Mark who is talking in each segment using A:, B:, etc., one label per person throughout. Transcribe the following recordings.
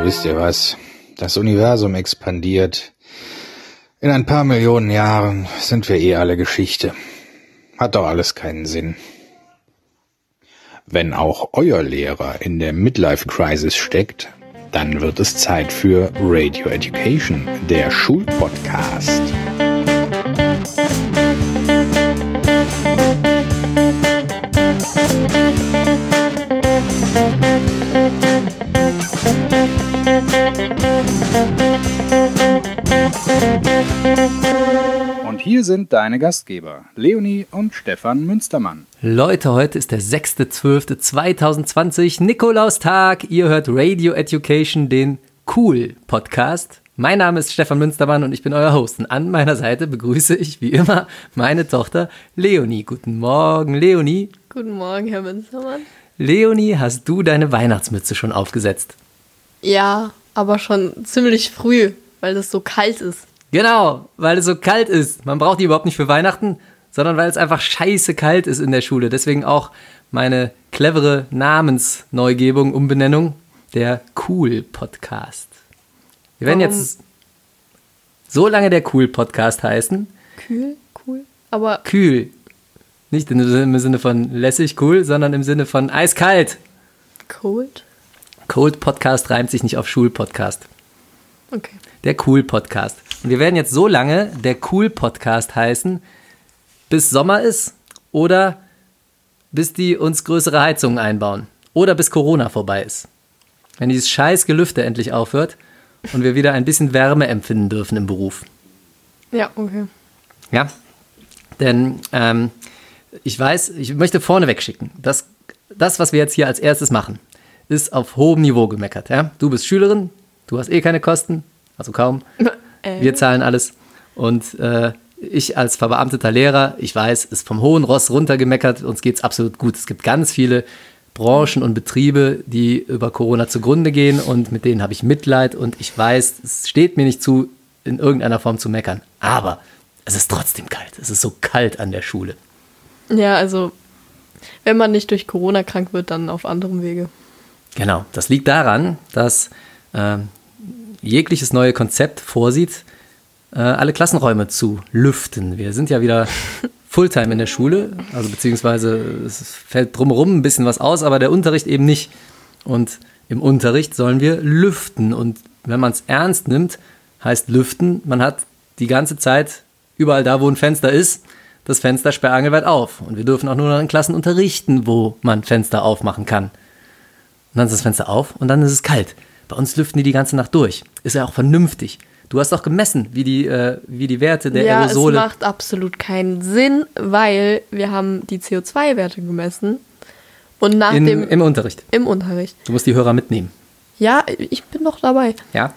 A: wisst ihr was? Das Universum expandiert. In ein paar Millionen Jahren sind wir eh alle Geschichte. Hat doch alles keinen Sinn. Wenn auch euer Lehrer in der Midlife-Crisis steckt, dann wird es Zeit für Radio Education, der Schulpodcast. Und hier sind deine Gastgeber, Leonie und Stefan Münstermann.
B: Leute, heute ist der 6.12.2020, Nikolaustag. Ihr hört Radio Education, den Cool-Podcast. Mein Name ist Stefan Münstermann und ich bin euer Host. Und an meiner Seite begrüße ich wie immer meine Tochter Leonie. Guten Morgen, Leonie.
C: Guten Morgen, Herr Münstermann.
B: Leonie, hast du deine Weihnachtsmütze schon aufgesetzt?
C: Ja, aber schon ziemlich früh, weil es so kalt ist.
B: Genau, weil es so kalt ist. Man braucht die überhaupt nicht für Weihnachten, sondern weil es einfach scheiße kalt ist in der Schule. Deswegen auch meine clevere Namensneugebung, Umbenennung, der Cool-Podcast. Wir werden jetzt so lange der Cool-Podcast heißen.
C: Cool, aber...
B: Kühl. Nicht im Sinne von lässig cool, sondern im Sinne von eiskalt.
C: Cold?
B: Cold-Podcast reimt sich nicht auf Schul-Podcast.
C: Okay.
B: Der Cool-Podcast. Und wir werden jetzt so lange der Cool-Podcast heißen, bis Sommer ist oder bis die uns größere Heizungen einbauen oder bis Corona vorbei ist. Wenn dieses scheiß Gelüfte endlich aufhört und wir wieder ein bisschen Wärme empfinden dürfen im Beruf.
C: Ja, okay.
B: Ja, denn ich möchte vorneweg schicken, dass das, was wir jetzt hier als erstes machen, ist auf hohem Niveau gemeckert. Ja? Du bist Schülerin, du hast eh keine Kosten, also kaum. Wir zahlen alles. Und ich als verbeamteter Lehrer, ich weiß, ist vom hohen Ross runtergemeckert, uns geht es absolut gut. Es gibt ganz viele Branchen und Betriebe, die über Corona zugrunde gehen und mit denen habe ich Mitleid und ich weiß, es steht mir nicht zu, in irgendeiner Form zu meckern. Aber es ist trotzdem kalt. Es ist so kalt an der Schule.
C: Ja, also wenn man nicht durch Corona krank wird, dann auf anderem Wege.
B: Genau, das liegt daran, dass jegliches neue Konzept vorsieht, alle Klassenräume zu lüften. Wir sind ja wieder Fulltime in der Schule, also beziehungsweise es fällt drumherum ein bisschen was aus, aber der Unterricht eben nicht. Und im Unterricht sollen wir lüften. Und wenn man es ernst nimmt, heißt lüften, man hat die ganze Zeit überall da, wo ein Fenster ist, das Fenster sperrangelweit auf. Und wir dürfen auch nur noch in Klassen unterrichten, wo man Fenster aufmachen kann. Und dann ist das Fenster auf und dann ist es kalt. Bei uns lüften die ganze Nacht durch. Ist ja auch vernünftig. Du hast doch gemessen, wie die Werte der Aerosole...
C: Ja, es macht absolut keinen Sinn, weil wir haben die CO2-Werte gemessen. Und nach
B: Im Unterricht.
C: Im Unterricht.
B: Du musst die Hörer mitnehmen.
C: Ja, ich bin doch dabei.
B: Ja.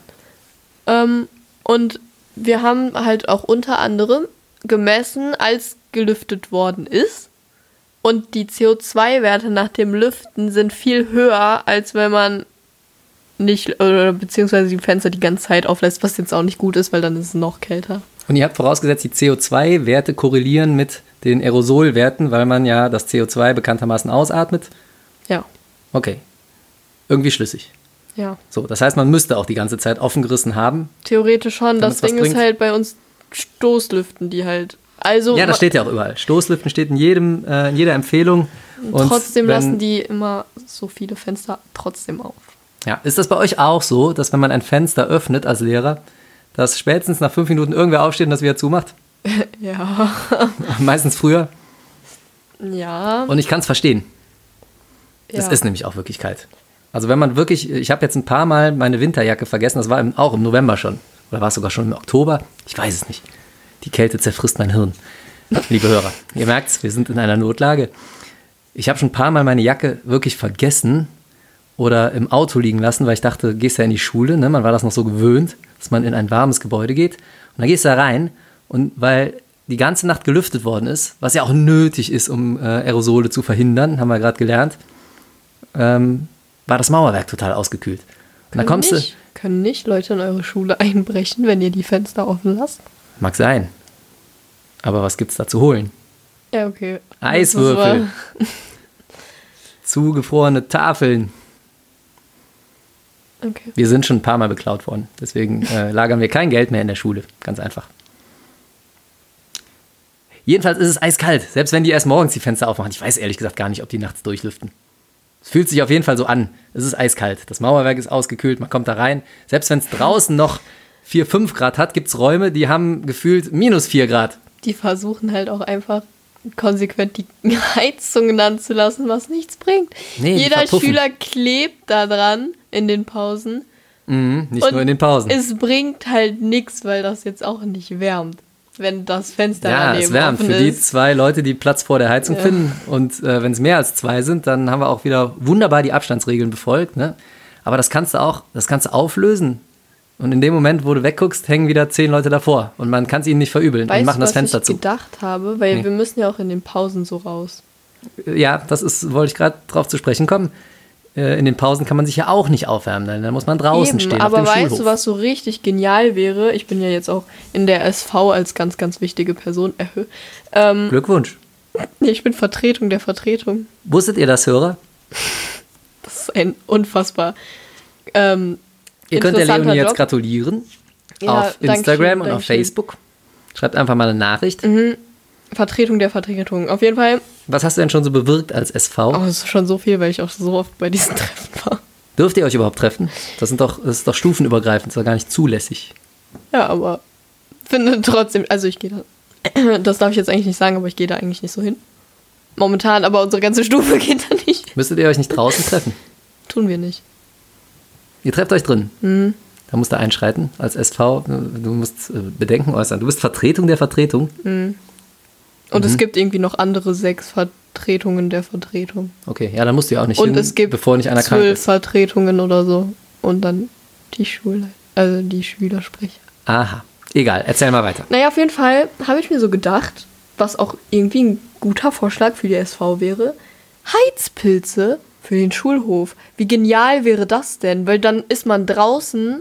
C: Und wir haben halt auch unter anderem gemessen, als gelüftet worden ist. Und die CO2-Werte nach dem Lüften sind viel höher, als wenn man nicht, beziehungsweise die Fenster die ganze Zeit auflässt, was jetzt auch nicht gut ist, weil dann ist es noch kälter.
B: Und ihr habt vorausgesetzt, die CO2-Werte korrelieren mit den Aerosolwerten, weil man ja das CO2 bekanntermaßen ausatmet?
C: Ja.
B: Okay. Irgendwie schlüssig.
C: Ja.
B: So, das heißt, man müsste auch die ganze Zeit offen gerissen haben.
C: Theoretisch schon. Das Ding ist halt bei uns Stoßlüften, die halt... Also,
B: ja, das steht ja auch überall. Stoßlüften steht in jeder Empfehlung.
C: Und trotzdem lassen die immer so viele Fenster trotzdem auf.
B: Ja, ist das bei euch auch so, dass wenn man ein Fenster öffnet als Lehrer, dass spätestens nach 5 Minuten irgendwer aufsteht und das wieder zumacht?
C: Ja.
B: Meistens früher.
C: Ja.
B: Und ich kann es verstehen.
C: Ja.
B: Es ist nämlich auch wirklich kalt. Also wenn man wirklich, ich habe jetzt ein paar Mal meine Winterjacke vergessen, das war auch im November schon. Oder war es sogar schon im Oktober? Ich weiß es nicht. Die Kälte zerfrisst mein Hirn. Liebe Hörer, ihr merkt's, wir sind in einer Notlage. Ich habe schon ein paar Mal meine Jacke wirklich vergessen oder im Auto liegen lassen, weil ich dachte, gehst ja in die Schule, ne? Man war das noch so gewöhnt, dass man in ein warmes Gebäude geht. Und dann gehst du da rein und weil die ganze Nacht gelüftet worden ist, was ja auch nötig ist, um Aerosole zu verhindern, haben wir gerade gelernt, war das Mauerwerk total ausgekühlt. Und dann kommst du...
C: Können nicht Leute in eure Schule einbrechen, wenn ihr die Fenster offen lasst?
B: Mag sein. Aber was gibt's da zu holen?
C: Ja, okay.
B: Eiswürfel. Zugefrorene Tafeln.
C: Okay.
B: Wir sind schon ein paar Mal beklaut worden. Deswegen lagern wir kein Geld mehr in der Schule. Ganz einfach. Jedenfalls ist es eiskalt. Selbst wenn die erst morgens die Fenster aufmachen. Ich weiß ehrlich gesagt gar nicht, ob die nachts durchlüften. Es fühlt sich auf jeden Fall so an. Es ist eiskalt. Das Mauerwerk ist ausgekühlt. Man kommt da rein. Selbst wenn es draußen noch 4, 5 Grad hat, gibt es Räume, die haben gefühlt -4 Grad.
C: Die versuchen halt auch einfach konsequent die Heizung anzulassen, was nichts bringt.
B: Nee, die
C: Jeder
B: verpuffen.
C: Schüler klebt da dran in den Pausen.
B: Nicht
C: Und
B: nur in den Pausen.
C: Es bringt halt nichts, weil das jetzt auch nicht wärmt, wenn das Fenster
B: Ja,
C: daneben
B: es wärmt
C: offen
B: für die
C: ist.
B: 2 Leute, die Platz vor der Heizung finden. Und wenn es mehr als 2 sind, dann haben wir auch wieder wunderbar die Abstandsregeln befolgt. Ne? Aber das kannst du auflösen. Und in dem Moment, wo du wegguckst, hängen wieder 10 Leute davor. Und man kann es ihnen nicht verübeln und machen das Fenster
C: was ich
B: zu.
C: gedacht habe? Weil wir müssen ja auch in den Pausen so raus.
B: Ja, wollte ich gerade drauf zu sprechen kommen. In den Pausen kann man sich ja auch nicht aufwärmen. Da muss man draußen stehen
C: aber
B: auf dem
C: weißt
B: Schulhof.
C: du, was so richtig genial wäre? Ich bin ja jetzt auch in der SV als ganz, ganz wichtige Person.
B: Glückwunsch.
C: Nee, ich bin Vertretung der Vertretung.
B: Wusstet ihr das, Hörer?
C: Das ist ein unfassbar
B: Ihr könnt der
C: interessanter
B: Leonie jetzt
C: Job.
B: gratulieren.
C: Ja,
B: Auf Instagram und auf
C: Dankeschön.
B: Facebook. Schreibt einfach mal eine Nachricht.
C: Vertretung der Vertretung. Auf jeden Fall.
B: Was hast du denn schon so bewirkt als SV?
C: Oh, das ist schon so viel, weil ich auch so oft bei diesen Treffen war.
B: Dürft ihr euch überhaupt treffen? Das ist doch stufenübergreifend, das ist doch gar nicht zulässig.
C: Ja, aber finde trotzdem, also ich gehe da, das darf ich jetzt eigentlich nicht sagen, aber ich gehe da eigentlich nicht so hin. Momentan, aber unsere ganze Stufe geht da nicht.
B: Müsstet ihr euch nicht draußen treffen?
C: Tun wir nicht.
B: Ihr trefft euch drin. Da musst du einschreiten als SV. Du musst Bedenken äußern. Du bist Vertretung der Vertretung.
C: Und es gibt irgendwie noch andere 6 Vertretungen der Vertretung.
B: Okay, ja, dann musst du ja auch nicht
C: Und
B: hin,
C: es gibt
B: bevor nicht einer krank
C: 12
B: ist.
C: Vertretungen oder so. Und dann die die Schülersprecher.
B: Aha, egal, erzähl mal weiter.
C: Naja, auf jeden Fall habe ich mir so gedacht, was auch irgendwie ein guter Vorschlag für die SV wäre, Heizpilze für den Schulhof. Wie genial wäre das denn? Weil dann ist man draußen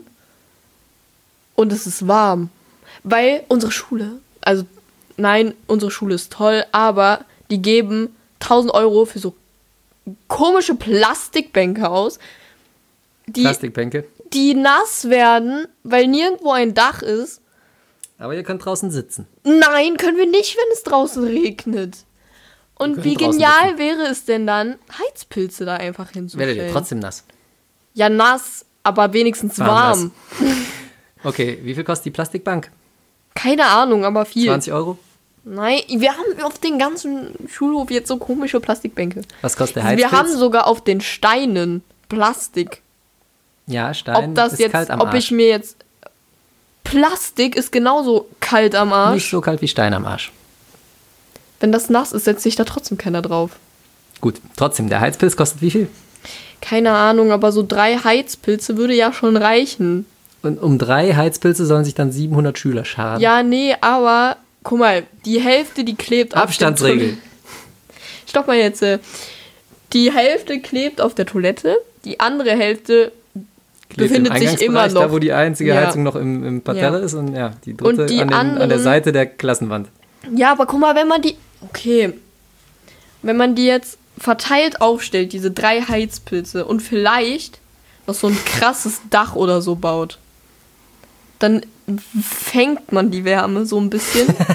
C: und es ist warm. Weil unsere Schule, also nein, unsere Schule ist toll, aber die geben 1.000 Euro für so komische Plastikbänke aus,
B: Plastikbänke.
C: die nass werden, weil nirgendwo ein Dach ist.
B: Aber ihr könnt draußen sitzen.
C: Nein, können wir nicht, wenn es draußen regnet. Und
B: Wir
C: wie
B: können draußen
C: genial wäre es denn dann, Heizpilze da einfach hinzustellen?
B: Werdet ihr trotzdem nass.
C: Ja, nass, aber wenigstens warm.
B: Okay, wie viel kostet die Plastikbank?
C: Keine Ahnung, aber viel.
B: 20 Euro?
C: Nein, wir haben auf den ganzen Schulhof jetzt so komische Plastikbänke.
B: Was kostet der Heizpilz?
C: Wir haben sogar auf den Steinen Plastik.
B: Ja, Stein
C: Ob das
B: ist
C: jetzt,
B: kalt am
C: ob
B: Arsch.
C: ich mir jetzt Plastik ist genauso kalt am Arsch.
B: Nicht so kalt wie Stein am Arsch.
C: Wenn das nass ist, setzt sich da trotzdem keiner drauf.
B: Gut, trotzdem, der Heizpilz kostet wie viel?
C: Keine Ahnung, aber so 3 Heizpilze würde ja schon reichen.
B: Und um 3 Heizpilze sollen sich dann 700 Schüler scharen.
C: Ja, nee, aber guck mal, die Hälfte, die klebt auf
B: Abstandsregel.
C: der Toilette. Stopp mal jetzt. Die Hälfte klebt auf der Toilette, die andere Hälfte
B: Klebt
C: befindet
B: im
C: sich immer
B: Eingangsbereich,
C: noch.
B: da wo die einzige
C: Ja.
B: Heizung noch im Parterre
C: Ja.
B: ist und ja, die dritte
C: Und die
B: an der
C: anderen-
B: Seite der Klassenwand.
C: Ja, aber guck mal, wenn man die. Okay. Wenn man die jetzt verteilt aufstellt, diese 3 Heizpilze, und vielleicht noch so ein krasses Dach oder so baut, dann fängt man die Wärme so ein bisschen und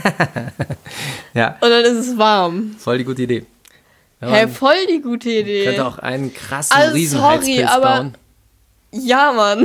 B: Ja,
C: dann ist es warm.
B: voll die gute Idee. Ja,
C: Hä,
B: man
C: voll die gute Idee.
B: könnte auch einen krassen
C: Also,
B: Riesenheizpilz
C: sorry, aber-
B: bauen.
C: Ja, Mann.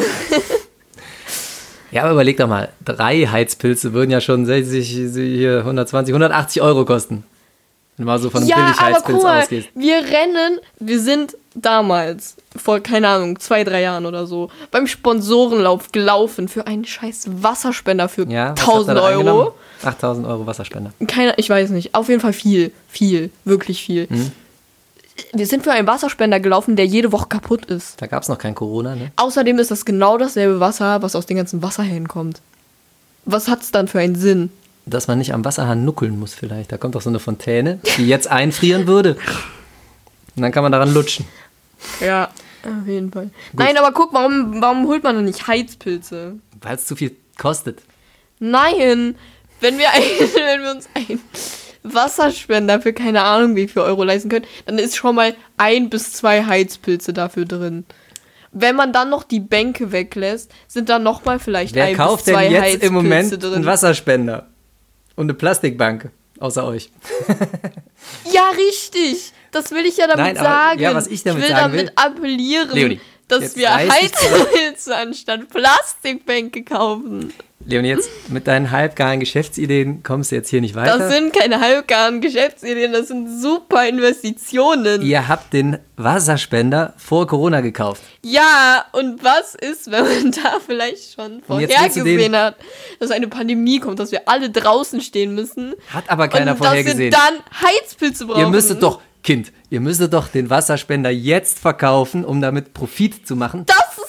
B: Ja, aber überleg doch mal, 3 Heizpilze würden ja schon 60, hier 120, 180 Euro kosten. Wenn du mal so von einem
C: Ja, aber
B: Billigheizpilz
C: guck mal,
B: ausgehst.
C: wir sind damals, vor, keine Ahnung, 2-3 Jahren oder so, beim Sponsorenlauf gelaufen für einen scheiß Wasserspender für
B: Ja,
C: 1.000 Euro.
B: 8.000 Euro Wasserspender.
C: Ich weiß nicht, auf jeden Fall viel, wirklich viel. Wir sind für einen Wasserspender gelaufen, der jede Woche kaputt ist.
B: Da gab es noch kein Corona, ne?
C: Außerdem ist das genau dasselbe Wasser, was aus den ganzen Wasserhähnen kommt. Was hat's dann für einen Sinn?
B: Dass man nicht am Wasserhahn nuckeln muss vielleicht. Da kommt doch so eine Fontäne, die jetzt einfrieren würde. Und dann kann man daran lutschen.
C: Ja, auf jeden Fall. Nein, aber guck, warum holt man denn nicht Heizpilze?
B: Weil es zu viel kostet.
C: Nein, wenn wir uns einen Wasserspender für keine Ahnung wie viel Euro leisten können, dann ist schon mal 1 bis 2 Heizpilze dafür drin. wenn man dann noch die Bänke weglässt, sind da nochmal vielleicht
B: Wer
C: 1
B: kauft
C: bis 2
B: denn jetzt
C: Heizpilze
B: im Moment
C: drin.
B: einen Wasserspender und eine Plastikbank, außer euch?
C: Ja, richtig. Das will ich ja damit
B: Nein, aber-
C: sagen.
B: ja, was ich damit
C: will
B: sagen
C: damit
B: will-
C: appellieren,
B: Leonie,
C: dass
B: jetzt
C: wir
B: reiß dich
C: Heizpilze anstatt Plastikbänke kaufen.
B: Leonie, jetzt mit deinen halbgaren Geschäftsideen kommst du jetzt hier nicht weiter.
C: Das sind keine halbgaren Geschäftsideen, das sind super Investitionen.
B: Ihr habt den Wasserspender vor Corona gekauft.
C: Ja, und was ist, wenn man da vielleicht schon
B: Und jetzt willst du
C: vorhergesehen hat, dass eine Pandemie kommt, dass wir alle draußen stehen müssen
B: Hat aber keiner
C: und dass
B: vorhergesehen.
C: wir dann Heizpilze brauchen?
B: Ihr müsstet doch den Wasserspender jetzt verkaufen, um damit Profit zu machen.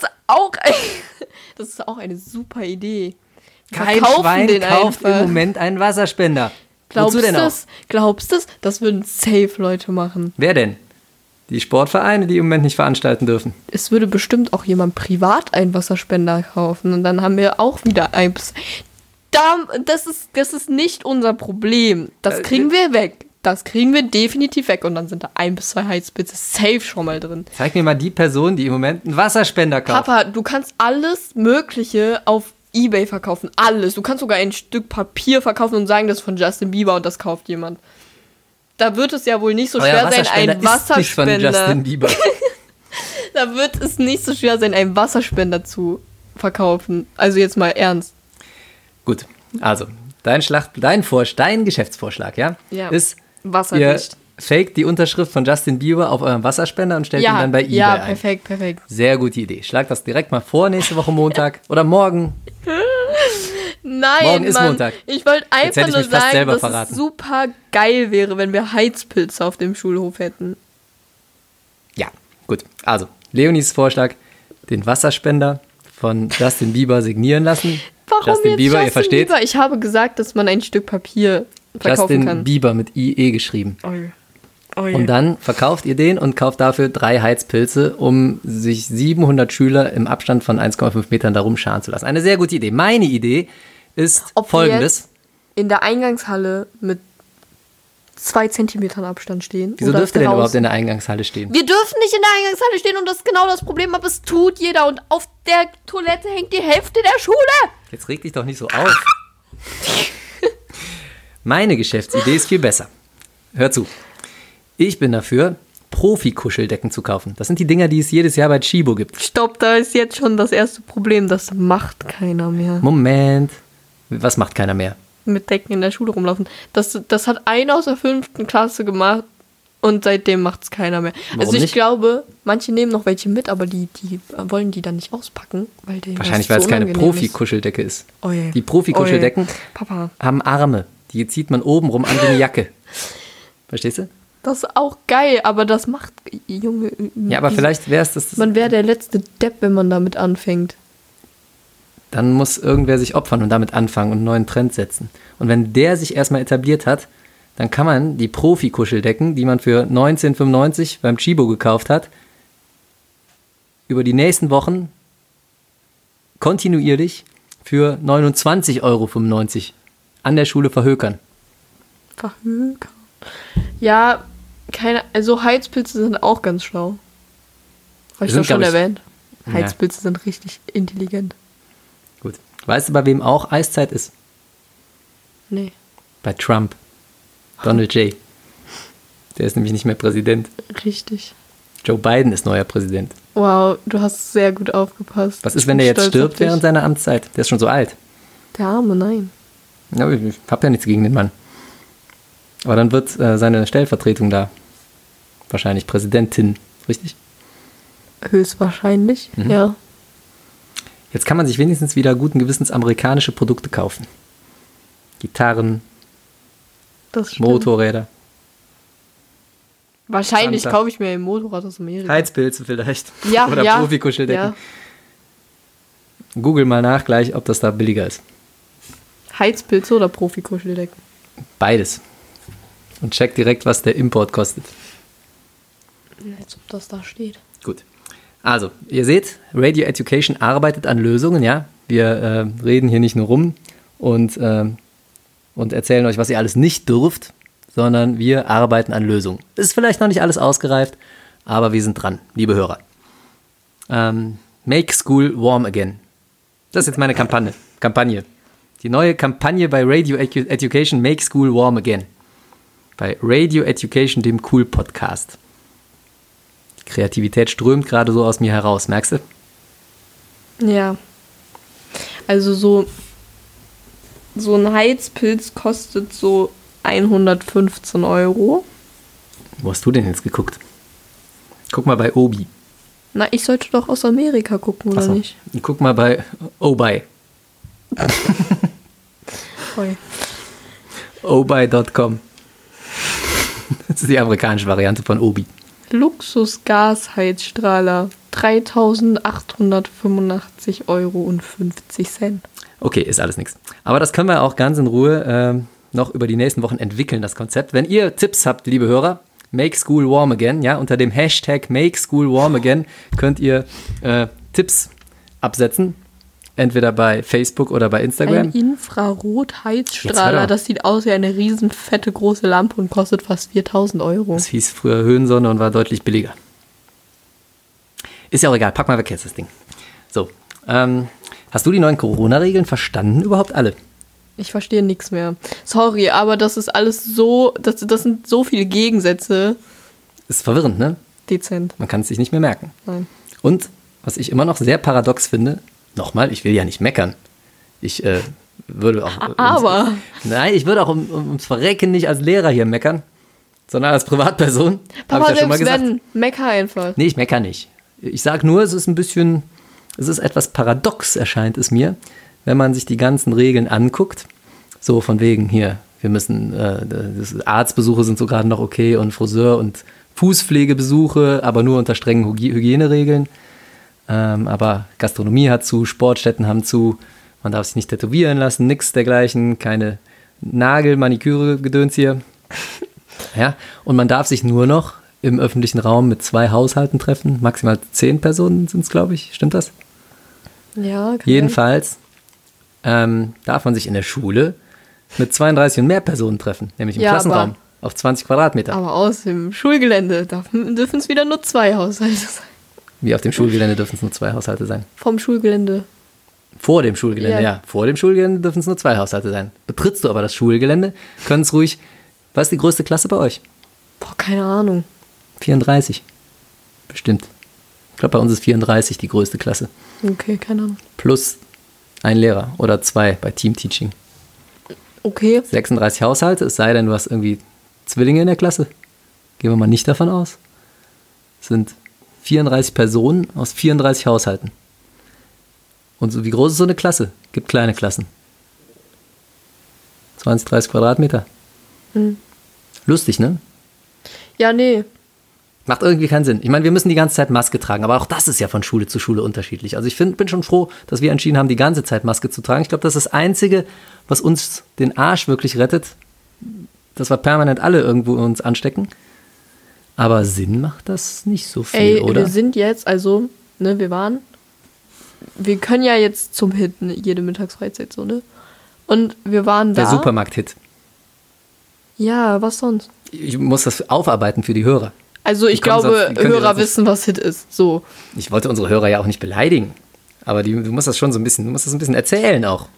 C: Das ist auch eine super Idee.
B: Kein
C: Verkaufen
B: Schwein
C: den
B: kauft
C: einfach.
B: im Moment einen Wasserspender.
C: Glaubst
B: Wozu denn auch?
C: du das? Das würden safe Leute machen.
B: Wer denn? Die Sportvereine, die im Moment nicht veranstalten dürfen.
C: Es würde bestimmt auch jemand privat einen Wasserspender kaufen und dann haben wir auch wieder eins. Das ist nicht unser Problem. Das kriegen wir weg. Das kriegen wir definitiv weg und dann sind da 1 bis 2 Heizpilze safe schon mal drin.
B: Zeig mir mal die Person, die im Moment einen Wasserspender kauft.
C: Papa, du kannst alles Mögliche auf eBay verkaufen. Alles. Du kannst sogar ein Stück Papier verkaufen und sagen, das ist von Justin Bieber und das kauft jemand. Da wird es ja wohl nicht so schwer sein, einen
B: ist nicht von Justin
C: Wasserspender.
B: Bieber.
C: Da wird es nicht so schwer sein, einen Wasserspender zu verkaufen. Also jetzt mal ernst.
B: Gut, also dein Geschäftsvorschlag, ja,
C: Ja.
B: ist, ihr
C: Wasserdicht.
B: faked die Unterschrift von Justin Bieber auf eurem Wasserspender und stellt ihn dann bei eBay
C: ja,
B: ein.
C: perfekt.
B: Sehr gute Idee. Schlag das direkt mal vor, nächste Woche Montag oder morgen.
C: Nein,
B: Morgen ist
C: Mann.
B: Montag.
C: Ich wollte
B: Jetzt hätte
C: einfach
B: ich
C: nur
B: mich fast
C: sagen,
B: selber
C: dass
B: verraten.
C: es super geil wäre, wenn wir Heizpilze auf dem Schulhof hätten.
B: Ja, gut. Also, Leonis Vorschlag, den Wasserspender von Justin Bieber signieren lassen.
C: Warum
B: Justin
C: jetzt
B: Bieber,
C: Justin
B: ihr versteht?
C: Bieber? Ich habe gesagt, dass man ein Stück Papier verkaufen
B: Justin
C: kann.
B: Bieber mit IE geschrieben.
C: Oi.
B: Und dann verkauft ihr den und kauft dafür 3 Heizpilze, um sich 700 Schüler im Abstand von 1,5 Metern darum scharen zu lassen. Eine sehr gute Idee. Meine Idee ist
C: Ob wir
B: folgendes.
C: jetzt in der Eingangshalle mit 2 Zentimetern Abstand stehen.
B: Wieso
C: oder
B: dürft ihr denn
C: draußen?
B: überhaupt in der Eingangshalle stehen?
C: Wir dürfen nicht in der Eingangshalle stehen und das ist genau das Problem, aber es tut jeder und auf der Toilette hängt die Hälfte der Schule.
B: Jetzt reg dich doch nicht so auf. Meine Geschäftsidee ist viel besser. Hör zu. Ich bin dafür, Profi-Kuscheldecken zu kaufen. Das sind die Dinger, die es jedes Jahr bei Chibo gibt.
C: Stopp, da ist jetzt schon das erste Problem. Das macht keiner mehr.
B: Moment. Was macht keiner mehr?
C: Mit Decken in der Schule rumlaufen. Das hat einer aus der 5. Klasse gemacht und seitdem macht es keiner mehr.
B: Warum
C: also ich
B: nicht?
C: glaube, manche nehmen noch welche mit, aber die wollen die dann nicht auspacken. Weil denen
B: Wahrscheinlich,
C: das
B: weil
C: so
B: es keine
C: unangenehm ist.
B: Profi-Kuscheldecke ist.
C: Oh je.
B: Die Profi-Kuscheldecken
C: Papa,
B: haben Arme. Die zieht man oben rum an wie eine Jacke. Verstehst du?
C: das ist auch geil, aber das macht, Junge...
B: Ja, aber vielleicht wäre es das.
C: Man wäre der letzte Depp, wenn man damit anfängt.
B: Dann muss irgendwer sich opfern und damit anfangen und einen neuen Trend setzen. Und wenn der sich erstmal etabliert hat, dann kann man die Profi-Kuscheldecken, die man für 19,95 beim Chibo gekauft hat, über die nächsten Wochen kontinuierlich für 29,95 € an der Schule verhökern.
C: Verhökern. Ja, also Heizpilze sind auch ganz schlau. Habe ich
B: Sind,
C: doch schon
B: glaub ich-
C: erwähnt.
B: Ja.
C: Heizpilze sind richtig intelligent.
B: Gut. Weißt du, bei wem auch Eiszeit ist?
C: Nee.
B: Bei Trump. Donald J. Der ist nämlich nicht mehr Präsident.
C: Richtig.
B: Joe Biden ist neuer Präsident.
C: Wow, du hast sehr gut aufgepasst.
B: Was ist,
C: Ich
B: wenn
C: bin
B: der jetzt
C: stolz auf
B: stirbt
C: dich.
B: während seiner Amtszeit? Der ist schon so alt.
C: Der Arme, nein.
B: Ja, ich habe ja nichts gegen den Mann. Aber dann wird seine Stellvertretung da wahrscheinlich Präsidentin, richtig?
C: Höchstwahrscheinlich, ja.
B: Jetzt kann man sich wenigstens wieder guten Gewissens amerikanische Produkte kaufen. Gitarren,
C: Das stimmt.
B: Motorräder,
C: Wahrscheinlich
B: Santa.
C: kaufe ich mir ein Motorrad aus Amerika.
B: Heizpilze vielleicht.
C: Ja,
B: Oder
C: ja,
B: Profikuscheldecken.
C: Ja.
B: Google mal nach gleich, ob das da billiger ist.
C: Heizpilze oder Profikuscheldecken?
B: Beides. Und check direkt, was der Import kostet.
C: Als ob das da steht.
B: Gut. Also, ihr seht, Radio Education arbeitet an Lösungen, ja. Wir reden hier nicht nur rum und erzählen euch, was ihr alles nicht dürft, sondern wir arbeiten an Lösungen. Ist vielleicht noch nicht alles ausgereift, aber wir sind dran, liebe Hörer. Make School Warm Again. Das ist jetzt meine Kampagne. Die neue Kampagne bei Radio Education, Make School Warm Again. Bei Radio Education, dem Cool-Podcast. Kreativität strömt gerade so aus mir heraus, merkst du?
C: Ja. Also so ein Heizpilz kostet so 115 €.
B: Wo hast du denn jetzt geguckt? Guck mal bei Obi.
C: Na, ich sollte doch aus Amerika gucken, oder
B: Achso.
C: nicht?
B: Guck mal bei Obi. Obi.com. Das ist die amerikanische Variante von Obi.
C: Luxus-Gasheizstrahler. 3.885,50 €.
B: Okay, ist alles nichts. Aber das können wir auch ganz in Ruhe noch über die nächsten Wochen entwickeln, das Konzept. Wenn ihr Tipps habt, liebe Hörer, Make School Warm Again, ja, unter dem Hashtag Make School Warm Again könnt ihr Tipps absetzen. Entweder bei Facebook oder bei Instagram.
C: Ein Infrarot-Heizstrahler, das sieht aus wie eine riesen fette große Lampe und kostet fast 4.000 €.
B: Das hieß früher Höhensonne und war deutlich billiger. Ist ja auch egal, pack mal weg jetzt das Ding. So, hast du die neuen Corona-Regeln verstanden? Überhaupt alle?
C: Ich verstehe nichts mehr. Sorry, aber das ist alles so, das sind so viele Gegensätze.
B: Ist verwirrend, ne?
C: Dezent.
B: Man kann es sich nicht mehr merken.
C: Nein.
B: Und, was ich immer noch sehr paradox finde, nochmal, ich will ja nicht meckern. Ich würde auch...
C: Aber...
B: Nein, ich würde auch ums Verrecken nicht als Lehrer hier meckern, sondern als Privatperson. Habe ich ja schon mal gesagt.
C: Wenn, mecker einfach.
B: Nee, ich meckere nicht. Ich sage nur, es ist etwas paradox, erscheint es mir, wenn man sich die ganzen Regeln anguckt. So von wegen hier, wir müssen, Arztbesuche sind so gerade noch okay und Friseur- und Fußpflegebesuche, aber nur unter strengen Hygieneregeln. Aber Gastronomie hat zu, Sportstätten haben zu, man darf sich nicht tätowieren lassen, nichts dergleichen, keine Nagel-Maniküre-Gedöns hier. Ja, und man darf sich nur noch im öffentlichen Raum mit 2 Haushalten treffen, maximal 10 Personen sind es, glaube ich, stimmt das?
C: Ja,
B: Jedenfalls darf man sich in der Schule mit 32 und mehr Personen treffen, nämlich im Klassenraum auf 20 Quadratmeter.
C: Aber aus dem Schulgelände dürfen es wieder nur 2 Haushalte sein.
B: Wie auf dem Schulgelände dürfen es nur 2 Haushalte sein?
C: Vom Schulgelände.
B: Vor dem Schulgelände, ja. Vor dem Schulgelände dürfen es nur 2 Haushalte sein. Betrittst du aber das Schulgelände, können es ruhig... Was ist die größte Klasse bei euch?
C: Boah, keine Ahnung.
B: 34. Bestimmt. Ich glaube, bei uns ist 34 die größte Klasse.
C: Okay, keine Ahnung.
B: Plus ein Lehrer oder 2 bei Teamteaching.
C: Okay.
B: 36 Haushalte, es sei denn, du hast irgendwie Zwillinge in der Klasse. Gehen wir mal nicht davon aus. Es sind 34 Personen aus 34 Haushalten. Und so, wie groß ist so eine Klasse? Gibt kleine Klassen. 20, 30 Quadratmeter. Lustig, ne?
C: Ja, nee.
B: Macht irgendwie keinen Sinn. Ich meine, wir müssen die ganze Zeit Maske tragen, aber auch das ist ja von Schule zu Schule unterschiedlich. Also ich bin schon froh, dass wir entschieden haben, die ganze Zeit Maske zu tragen. Ich glaube, das ist das Einzige, was uns den Arsch wirklich rettet, dass wir permanent alle irgendwo uns anstecken. Aber Sinn macht das nicht so viel, oder?
C: Wir sind jetzt, also, ne, wir können ja jetzt zum Hit, ne, jede Mittagsfreizeit so, ne? Und wir waren da.
B: Der Supermarkt-Hit.
C: Ja, was sonst?
B: Ich muss das aufarbeiten für die Hörer.
C: Also ich glaube, Hörer wissen, was Hit ist. So.
B: Ich wollte unsere Hörer ja auch nicht beleidigen. Aber du musst das schon so ein bisschen erzählen auch.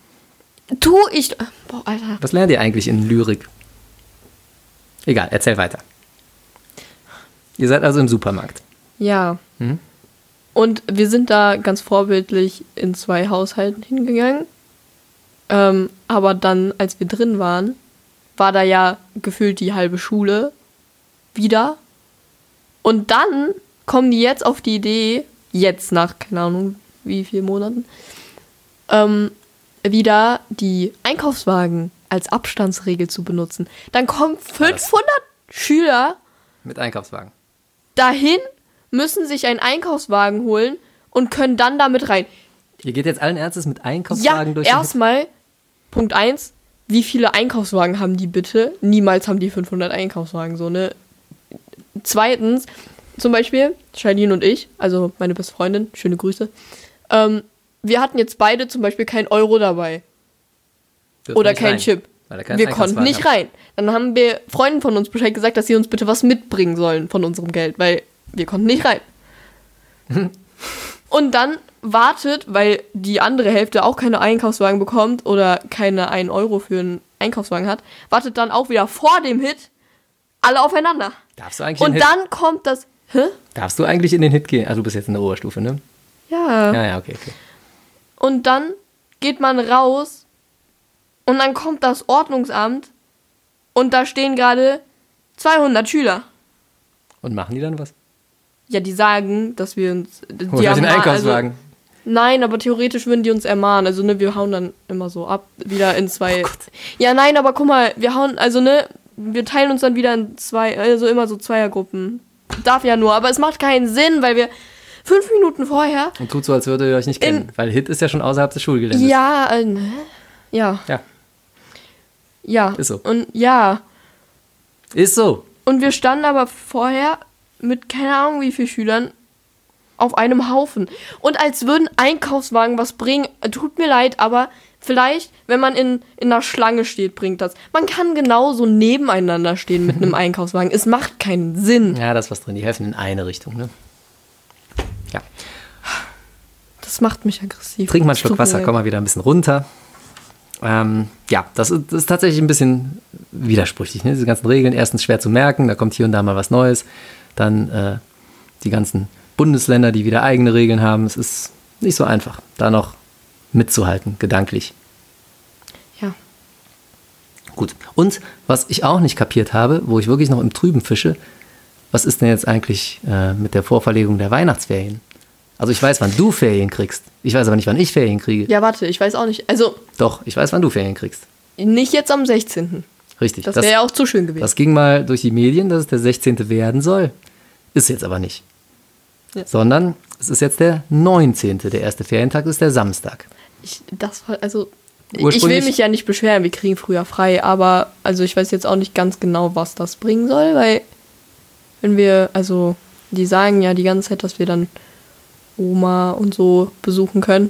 C: Boah, Alter.
B: Was lernt ihr eigentlich in Lyrik? Egal, erzähl weiter. Ihr seid also im Supermarkt.
C: Ja. Und wir sind da ganz vorbildlich in 2 Haushalten hingegangen. Aber dann, als wir drin waren, war da ja gefühlt die halbe Schule wieder. Und dann kommen die jetzt auf die Idee, jetzt nach, keine Ahnung, wie vielen Monaten, wieder die Einkaufswagen als Abstandsregel zu benutzen. Dann kommen 500 Schüler
B: mit Einkaufswagen
C: dahin, müssen sich einen Einkaufswagen holen und können dann damit rein.
B: Ihr geht jetzt allen Ernstes mit Einkaufswagen durch?
C: Ja, erstmal, Punkt 1, wie viele Einkaufswagen haben die bitte? Niemals haben die 500 Einkaufswagen, so, ne? Zweitens, zum Beispiel, Charlene und ich, also meine beste Freundin, schöne Grüße, wir hatten jetzt beide zum Beispiel keinen Euro dabei. Oder kein Chip. Wir konnten nicht rein. Dann haben wir Freunden von uns Bescheid gesagt, dass sie uns bitte was mitbringen sollen von unserem Geld, weil wir konnten nicht rein. Und dann wartet, weil die andere Hälfte auch keine Einkaufswagen bekommt oder keine 1 Euro für einen Einkaufswagen hat, wartet dann auch wieder vor dem Hit alle aufeinander.
B: Darfst du eigentlich
C: Und dann kommt das... Hä?
B: Darfst du eigentlich in den Hit gehen? Also du bist jetzt in der Oberstufe, ne?
C: Ja.
B: Ja, okay.
C: Und dann geht man raus und dann kommt das Ordnungsamt und da stehen gerade 200 Schüler.
B: Und machen die dann was?
C: Ja, die sagen, dass wir uns...
B: Holt euch den Einkaufswagen.
C: Also, nein, aber theoretisch würden die uns ermahnen. Also, ne, wir hauen dann immer so ab, wieder in 2... Ja, nein, aber guck mal, wir hauen, also, ne, wir teilen uns dann wieder in 2, also immer so Zweiergruppen. Darf ja nur, aber es macht keinen Sinn, weil wir 5 Minuten vorher...
B: Und tut so, als würdet ihr euch nicht kennen. Weil Hit ist ja schon außerhalb des Schulgeländes.
C: Ja, ne? Ja.
B: Ja.
C: Ja.
B: Ist so.
C: Und ja.
B: Ist so.
C: Und wir standen aber vorher mit keine Ahnung wie vielen Schülern auf einem Haufen. Und als würden Einkaufswagen was bringen, tut mir leid, aber vielleicht, wenn man in einer Schlange steht, bringt das. Man kann genauso nebeneinander stehen mit einem Einkaufswagen. Es macht keinen Sinn.
B: Ja, da ist was drin. Die helfen in eine Richtung, ne? Ja.
C: Das macht mich aggressiv.
B: Trink mal einen Schluck Wasser, komm mal wieder ein bisschen runter. Ja, das ist tatsächlich ein bisschen widersprüchlich, ne? Diese ganzen Regeln, erstens schwer zu merken, da kommt hier und da mal was Neues. Dann die ganzen Bundesländer, die wieder eigene Regeln haben. Es ist nicht so einfach, da noch mitzuhalten, gedanklich.
C: Ja.
B: Gut. Und was ich auch nicht kapiert habe, wo ich wirklich noch im Trüben fische, was ist denn jetzt eigentlich mit der Vorverlegung der Weihnachtsferien? Also ich weiß, wann du Ferien kriegst. Ich weiß aber nicht, wann ich Ferien kriege.
C: Ja, warte, ich weiß auch nicht. Also.
B: Doch, ich weiß, wann du Ferien kriegst.
C: Nicht jetzt am 16.
B: Richtig.
C: Das wäre ja auch zu schön gewesen.
B: Das ging mal durch die Medien, dass es der 16. werden soll. Ist jetzt aber nicht.
C: Ja.
B: Sondern es ist jetzt der 19. Der erste Ferientag ist der Samstag.
C: Ich will mich ja nicht beschweren, wir kriegen früher frei, aber also ich weiß jetzt auch nicht ganz genau, was das bringen soll, weil wenn wir, also die sagen ja die ganze Zeit, dass wir dann Oma und so besuchen können.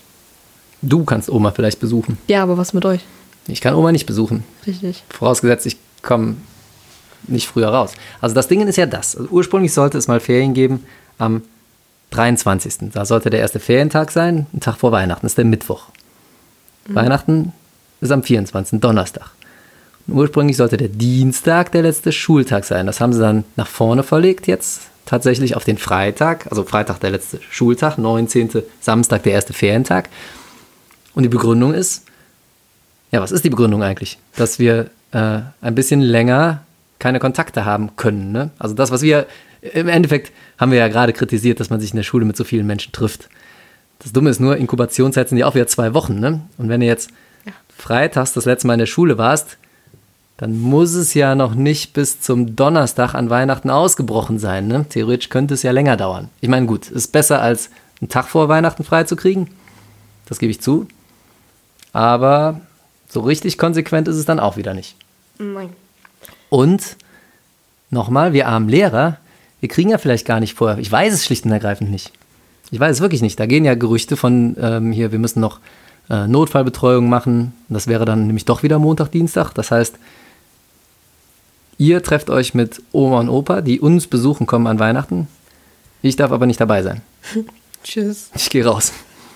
B: Du kannst Oma vielleicht besuchen.
C: Ja, aber was mit euch?
B: Ich kann Oma nicht besuchen.
C: Richtig.
B: Vorausgesetzt, ich komme nicht früher raus. Also das Ding ist ja das. Also ursprünglich sollte es mal Ferien geben am 23. Da sollte der erste Ferientag sein, ein Tag vor Weihnachten, das ist der Mittwoch. Weihnachten ist am 24. Donnerstag. Und ursprünglich sollte der Dienstag der letzte Schultag sein. Das haben sie dann nach vorne verlegt jetzt, tatsächlich auf den Freitag, also Freitag der letzte Schultag, 19. Samstag der erste Ferientag. Und die Begründung ist, ja, was ist die Begründung eigentlich? Dass wir ein bisschen länger keine Kontakte haben können. Ne? Also das, was wir, im Endeffekt haben wir ja gerade kritisiert, dass man sich in der Schule mit so vielen Menschen trifft. Das Dumme ist nur, Inkubationszeit sind ja auch wieder 2 Wochen. Ne? Und wenn du jetzt freitags das letzte Mal in der Schule warst, dann muss es ja noch nicht bis zum Donnerstag an Weihnachten ausgebrochen sein. Ne? Theoretisch könnte es ja länger dauern. Ich meine, gut, ist besser als einen Tag vor Weihnachten freizukriegen. Das gebe ich zu. Aber so richtig konsequent ist es dann auch wieder nicht.
C: Nein.
B: Und nochmal, wir armen Lehrer, wir kriegen ja vielleicht gar nicht vorher. Ich weiß es schlicht und ergreifend nicht. Ich weiß es wirklich nicht. Da gehen ja Gerüchte von hier, wir müssen noch Notfallbetreuung machen. Das wäre dann nämlich doch wieder Montag, Dienstag. Das heißt, ihr trefft euch mit Oma und Opa, die uns besuchen kommen an Weihnachten. Ich darf aber nicht dabei sein.
C: Tschüss.
B: Ich gehe raus.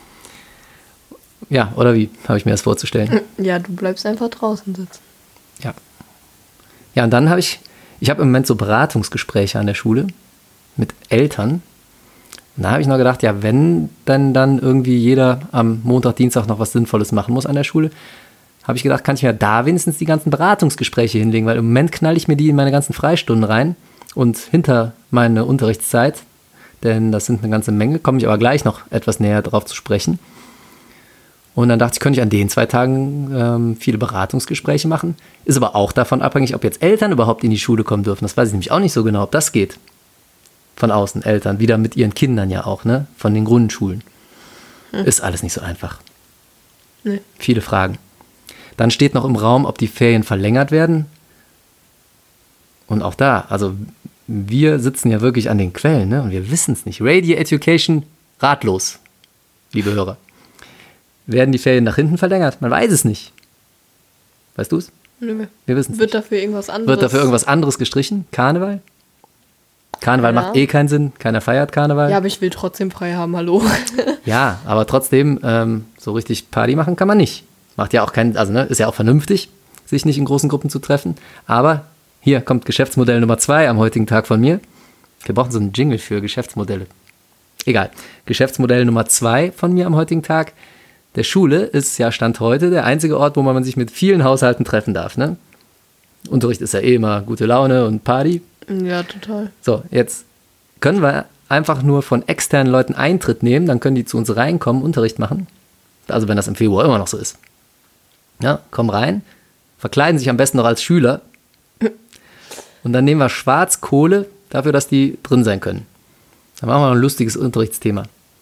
B: Ja, oder wie habe ich mir das vorzustellen?
C: Ja, du bleibst einfach draußen sitzen.
B: Ja. Ja, und dann habe ich habe im Moment so Beratungsgespräche an der Schule mit Eltern. Und da habe ich noch gedacht, ja, wenn dann irgendwie jeder am Montag, Dienstag noch was Sinnvolles machen muss an der Schule, habe ich gedacht, kann ich mir da wenigstens die ganzen Beratungsgespräche hinlegen, weil im Moment knalle ich mir die in meine ganzen Freistunden rein und hinter meine Unterrichtszeit, denn das sind eine ganze Menge, komme ich aber gleich noch etwas näher drauf zu sprechen. Und dann dachte ich, könnte ich an den 2 Tagen viele Beratungsgespräche machen. Ist aber auch davon abhängig, ob jetzt Eltern überhaupt in die Schule kommen dürfen. Das weiß ich nämlich auch nicht so genau, ob das geht. Von außen, Eltern, wieder mit ihren Kindern ja auch, ne? Von den Grundschulen. Ist alles nicht so einfach.
C: Nee.
B: Viele Fragen. Dann steht noch im Raum, ob die Ferien verlängert werden. Und auch da, also wir sitzen ja wirklich an den Quellen, ne? Und wir wissen es nicht. Radio Education ratlos, liebe Hörer. Werden die Ferien nach hinten verlängert? Man weiß es nicht. Weißt du es?
C: Nö.
B: Wir wissen es
C: Wird
B: nicht.
C: dafür irgendwas anderes?
B: Wird dafür irgendwas anderes gestrichen? Karneval? Karneval
C: Ja.
B: macht eh keinen Sinn, keiner feiert Karneval.
C: Ja, aber ich will trotzdem frei haben, hallo.
B: Ja, aber trotzdem, so richtig Party machen kann man nicht. Macht ja auch keinen, also ne, ist ja auch vernünftig, sich nicht in großen Gruppen zu treffen. Aber hier kommt Geschäftsmodell Nummer 2 am heutigen Tag von mir. Wir brauchen so einen Jingle für Geschäftsmodelle. Egal. Geschäftsmodell Nummer 2 von mir am heutigen Tag. Der Schule ist ja Stand heute der einzige Ort, wo man sich mit vielen Haushalten treffen darf. Ne? Unterricht ist ja eh immer gute Laune und Party.
C: Ja, total.
B: So, jetzt können wir einfach nur von externen Leuten Eintritt nehmen, dann können die zu uns reinkommen, Unterricht machen. Also wenn das im Februar immer noch so ist. Ja, kommen rein, verkleiden sich am besten noch als Schüler und dann nehmen wir Schwarzkohle dafür, dass die drin sein können. Dann machen wir noch ein lustiges Unterrichtsthema.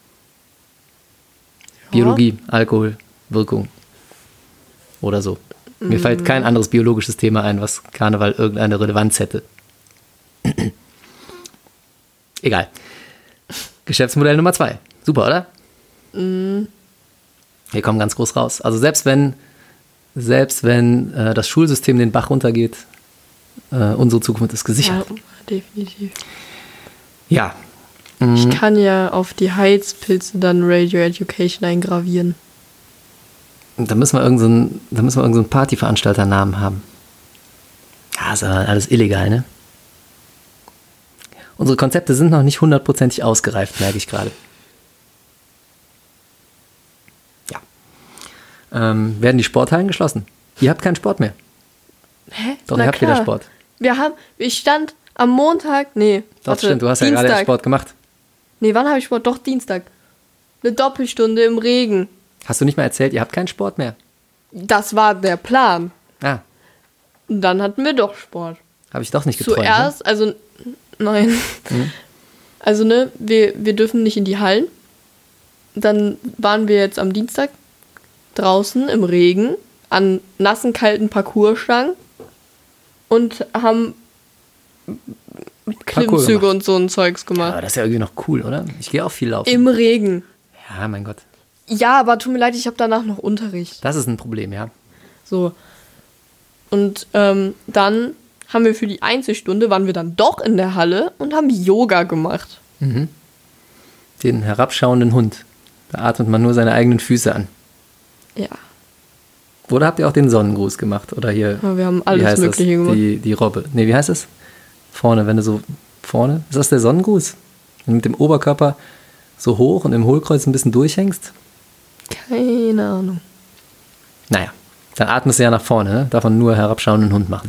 B: Biologie, Alkohol, Wirkung oder so. Mir fällt kein anderes biologisches Thema ein, was Karneval irgendeine Relevanz hätte. Egal. Geschäftsmodell Nummer 2. Super, oder? Wir kommen ganz groß raus. Also selbst wenn das Schulsystem den Bach runtergeht, unsere Zukunft ist gesichert.
C: Ja, definitiv.
B: Ja.
C: Ich kann ja auf die Heizpilze dann Radio Education eingravieren.
B: Und da müssen wir irgendeinen Partyveranstalternamen haben. Ja, ist aber alles illegal, ne? Unsere Konzepte sind noch nicht 100% ausgereift, merke ich gerade. Ja. Werden die Sporthallen geschlossen? Ihr habt keinen Sport mehr.
C: Hä?
B: Doch,
C: Na
B: ihr habt wieder
C: klar.
B: Sport.
C: Ich stand am Montag,
B: Doch, stimmt, du hast ja gerade erst Sport gemacht.
C: Nee, wann habe ich Sport? Doch, Dienstag. Eine Doppelstunde im Regen.
B: Hast du nicht mal erzählt, ihr habt keinen Sport mehr?
C: Das war der Plan.
B: Ah,
C: Und dann hatten wir doch Sport.
B: habe ich doch nicht geträumt.
C: Zuerst, also, nein. Also, ne, wir dürfen nicht in die Hallen. Dann waren wir jetzt am Dienstag draußen im Regen an nassen, kalten Parcoursstangen und haben Klimmzüge
B: gemacht.
C: und so ein Zeugs
B: Ja,
C: gemacht.
B: aber das ist ja irgendwie noch cool, oder? Ich gehe auch viel laufen.
C: Im Regen.
B: Ja, mein Gott.
C: Ja, aber tut mir leid, ich habe danach noch Unterricht.
B: Das ist ein Problem, ja.
C: So. Und dann haben wir für die Einzelstunde, waren wir dann doch in der Halle und haben Yoga gemacht.
B: Den herabschauenden Hund. Da atmet man nur seine eigenen Füße an.
C: Ja,
B: Oder habt ihr auch den Sonnengruß gemacht? Oder hier,
C: aber wir haben
B: wie
C: alles
B: heißt
C: Mögliche
B: das?
C: gemacht.
B: Die Robbe. Nee, wie heißt es? Vorne, wenn du so vorne. Ist das der Sonnengruß? Wenn du mit dem Oberkörper so hoch und im Hohlkreuz ein bisschen durchhängst?
C: Keine Ahnung.
B: Naja, dann atmest du ja nach vorne. Ne? Darf man nur herabschauenden Hund machen.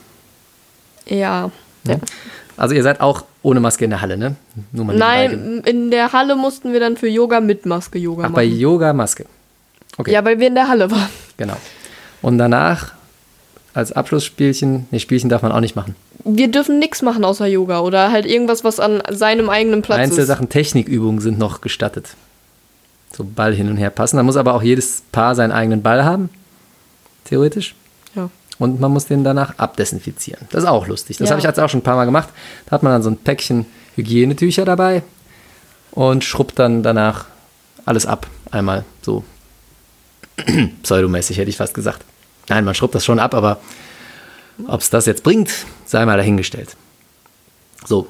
C: Ja. ja.
B: Also ihr seid auch ohne Maske in der Halle, ne? Nur mal nebenbei
C: Nein, in der Halle mussten wir dann für Yoga mit Maske Yoga
B: Ach, bei
C: machen.
B: Yoga Maske. Okay,
C: Ja, weil wir in der Halle waren.
B: genau. Und danach als Abschlussspielchen, nee, Spielchen darf man auch nicht machen.
C: Wir dürfen nichts machen außer Yoga oder halt irgendwas, was an seinem eigenen Platz ist.
B: Einzelsachen, Technikübungen sind noch gestattet. So Ball hin und her passen. Da muss aber auch jedes Paar seinen eigenen Ball haben. Theoretisch.
C: Ja.
B: Und man muss den danach abdesinfizieren. Das ist auch lustig. Das
C: Ja.
B: habe ich jetzt auch schon ein paar Mal gemacht. Da hat man dann so ein Päckchen Hygienetücher dabei und schrubbt dann danach alles ab. Einmal so pseudomäßig, hätte ich fast gesagt. Nein, man schrubbt das schon ab, aber ob es das jetzt bringt, sei mal dahingestellt. So,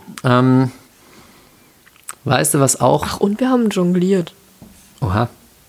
B: weißt du, was auch...
C: Ach, und wir haben jongliert.
B: Oha.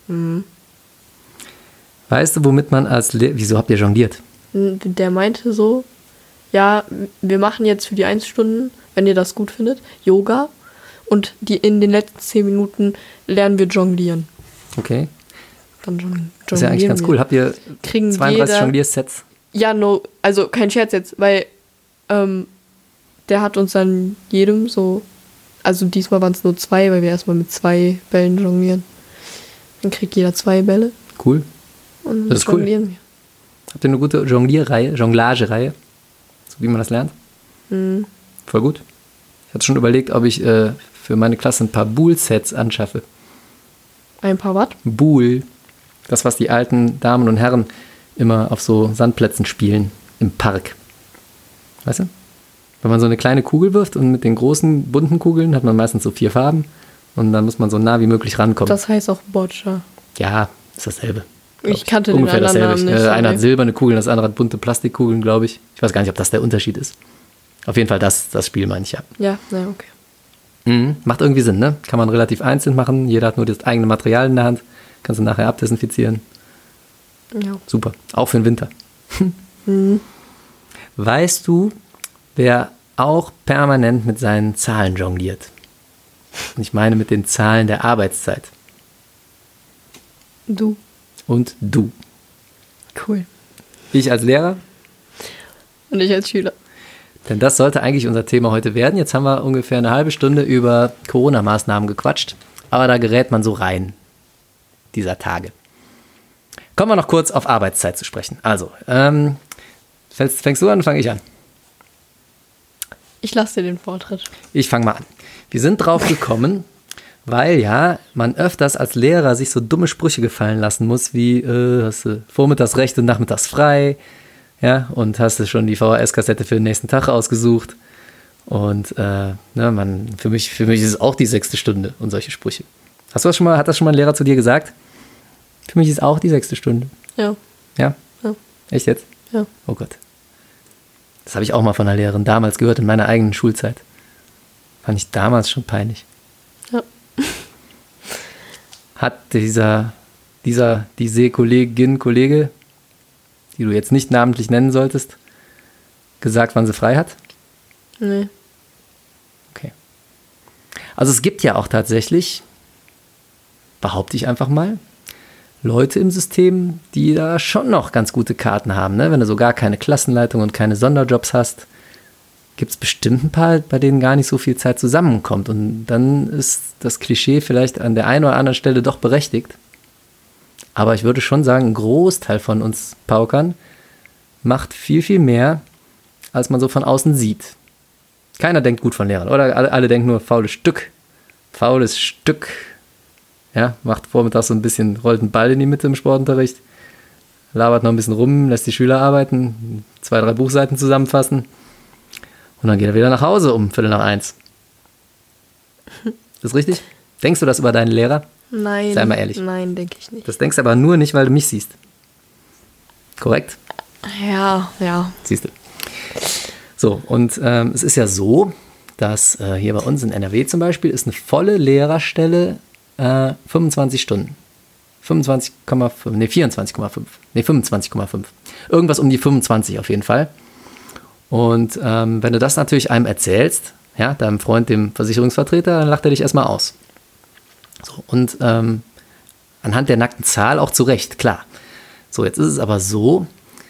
B: Weißt du, womit man als Wieso habt ihr jongliert?
C: Der meinte so, ja, wir machen jetzt für die 1 Stunden, wenn ihr das gut findet, Yoga und in den letzten 10 Minuten lernen wir jonglieren.
B: Okay.
C: Dann jonglieren
B: Das ist ja eigentlich ganz
C: wir.
B: cool. Habt ihr
C: Kriegen
B: 32
C: jeder-
B: Jongliersets?
C: Ja, no, also kein Scherz jetzt, weil der hat uns dann jedem so, also diesmal waren es nur 2, weil wir erstmal mit 2 Bällen jonglieren. Dann kriegt jeder 2 Bälle
B: Cool.
C: und
B: Das ist cool.
C: jonglieren wir.
B: Habt ihr eine gute Jonglagereihe? So wie man das lernt? Voll gut. Ich hatte schon überlegt, ob ich für meine Klasse ein paar Bool-Sets anschaffe.
C: Ein paar Watt?
B: Bool. Das, was die alten Damen und Herren immer auf so Sandplätzen spielen im Park. Weißt du? Wenn man so eine kleine Kugel wirft und mit den großen bunten Kugeln hat man meistens so 4 Farben und dann muss man so nah wie möglich rankommen.
C: Das heißt auch Boccia.
B: Ja, ist dasselbe. glaub
C: Ich kannte den
B: Ungefähr
C: anderen
B: dasselbe.
C: Namen nicht,
B: Einer hat
C: sorry.
B: silberne Kugeln, das andere hat bunte Plastikkugeln, glaube ich. Ich weiß gar nicht, ob das der Unterschied ist. Auf jeden Fall das Spiel meine ich ja.
C: Ja, okay.
B: Macht irgendwie Sinn, ne? Kann man relativ einzeln machen. Jeder hat nur das eigene Material in der Hand. Kannst du nachher abdesinfizieren.
C: Ja.
B: Super. Auch für den Winter. Weißt du, wer auch permanent mit seinen Zahlen jongliert? Und ich meine mit den Zahlen der Arbeitszeit.
C: Du.
B: Und du.
C: Cool.
B: Ich als Lehrer.
C: Und ich als Schüler.
B: Denn das sollte eigentlich unser Thema heute werden. Jetzt haben wir ungefähr eine halbe Stunde über Corona-Maßnahmen gequatscht. Aber da gerät man so rein, dieser Tage. Kommen wir noch kurz auf Arbeitszeit zu sprechen. Also, fängst du an oder fange ich an?
C: Ich lasse dir den Vortritt.
B: Ich fange mal an. Wir sind drauf gekommen, weil ja man öfters als Lehrer sich so dumme Sprüche gefallen lassen muss, wie hast du vormittags recht und nachmittags frei, ja, und hast du schon die VHS-Kassette für den nächsten Tag ausgesucht. Und für mich ist es auch die 6. Stunde und solche Sprüche. Hat das schon mal ein Lehrer zu dir gesagt? Für mich ist es auch die 6. Stunde.
C: Ja.
B: Ja?
C: Ja.
B: Echt jetzt?
C: Ja.
B: Oh Gott. Das habe ich auch mal von einer Lehrerin damals gehört in meiner eigenen Schulzeit. Fand ich damals schon peinlich.
C: Ja.
B: Hat diese Kollege, die du jetzt nicht namentlich nennen solltest, gesagt, wann sie frei hat?
C: Nee.
B: Okay. Also es gibt ja auch tatsächlich, behaupte ich einfach mal, Leute im System, die da schon noch ganz gute Karten haben. Ne? Wenn du so gar keine Klassenleitung und keine Sonderjobs hast, gibt es bestimmt ein paar, bei denen gar nicht so viel Zeit zusammenkommt. Und dann ist das Klischee vielleicht an der einen oder anderen Stelle doch berechtigt. Aber ich würde schon sagen, ein Großteil von uns Paukern macht viel, viel mehr, als man so von außen sieht. Keiner denkt gut von Lehrern, oder? Alle denken nur, faules Stück. Faules Stück. Ja, macht vormittags so ein bisschen, rollt einen Ball in die Mitte im Sportunterricht, labert noch ein bisschen rum, lässt die Schüler arbeiten, 2, 3 Buchseiten zusammenfassen und dann geht er wieder nach Hause um 12:45. Ist das richtig? Denkst du das über deinen Lehrer?
C: Nein.
B: Sei mal ehrlich.
C: Nein, denke ich nicht.
B: Das denkst du aber nur nicht, weil du mich siehst. Korrekt?
C: Ja.
B: Siehst du. So, und es ist ja so, dass hier bei uns in NRW zum Beispiel ist eine volle Lehrerstelle 25 Stunden. 24,5. Nee, 24,5. Nee, 25,5. Irgendwas um die 25 auf jeden Fall. Und wenn du das natürlich einem erzählst, ja, deinem Freund, dem Versicherungsvertreter, dann lacht er dich erstmal aus. So, und anhand der nackten Zahl auch zu Recht, klar. So, jetzt ist es aber so,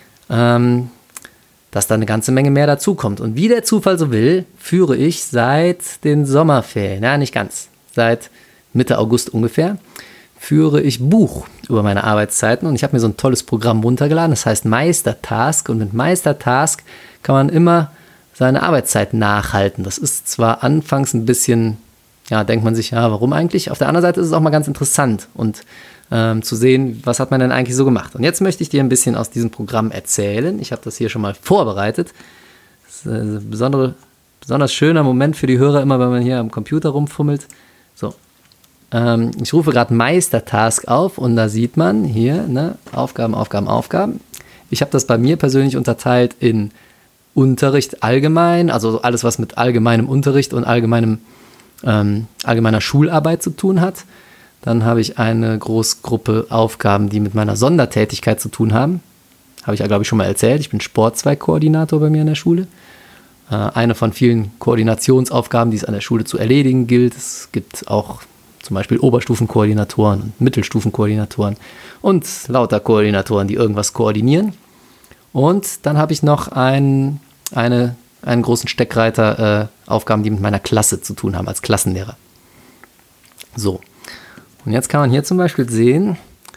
B: dass da eine ganze Menge mehr dazukommt. Und wie der Zufall so will, führe ich seit den Sommerferien, ja, nicht ganz, seit Mitte August ungefähr, führe ich Buch über meine Arbeitszeiten und ich habe mir so ein tolles Programm runtergeladen, das heißt Meistertask, und mit Meistertask kann man immer seine Arbeitszeit nachhalten. Das ist zwar anfangs ein bisschen, ja, denkt man sich, ja, warum eigentlich? Auf der anderen Seite ist es auch mal ganz interessant und zu sehen, was hat man denn eigentlich so gemacht. Und jetzt möchte ich dir ein bisschen aus diesem Programm erzählen. Ich habe das hier schon mal vorbereitet. Das ist ein besonders schöner Moment für die Hörer immer, wenn man hier am Computer rumfummelt. So. Ich rufe gerade Meistertask auf und da sieht man hier, ne, Aufgaben. Ich habe das bei mir persönlich unterteilt in Unterricht allgemein, also alles, was mit allgemeinem Unterricht und allgemeiner Schularbeit zu tun hat. Dann habe ich eine Großgruppe Aufgaben, die mit meiner Sondertätigkeit zu tun haben. Habe ich ja, glaube ich, schon mal erzählt. Ich bin Sportzweigkoordinator bei mir in der Schule. Eine von vielen Koordinationsaufgaben, die es an der Schule zu erledigen gilt. Es gibt auch zum Beispiel Oberstufenkoordinatoren und Mittelstufenkoordinatoren und lauter Koordinatoren, die irgendwas koordinieren. Und dann habe ich noch einen großen Steckreiter Aufgaben, die mit meiner Klasse zu tun haben, als Klassenlehrer. So. Und jetzt kann man hier zum Beispiel sehen,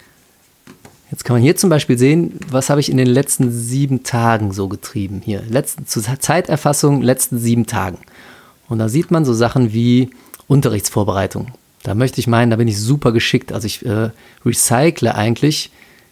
B: was habe ich in den letzten 7 Tagen so getrieben. Hier, zur Zeiterfassung letzten 7 Tagen. Und da sieht man so Sachen wie Unterrichtsvorbereitung. Da möchte ich meinen, da bin ich super geschickt. Also ich recycle eigentlich,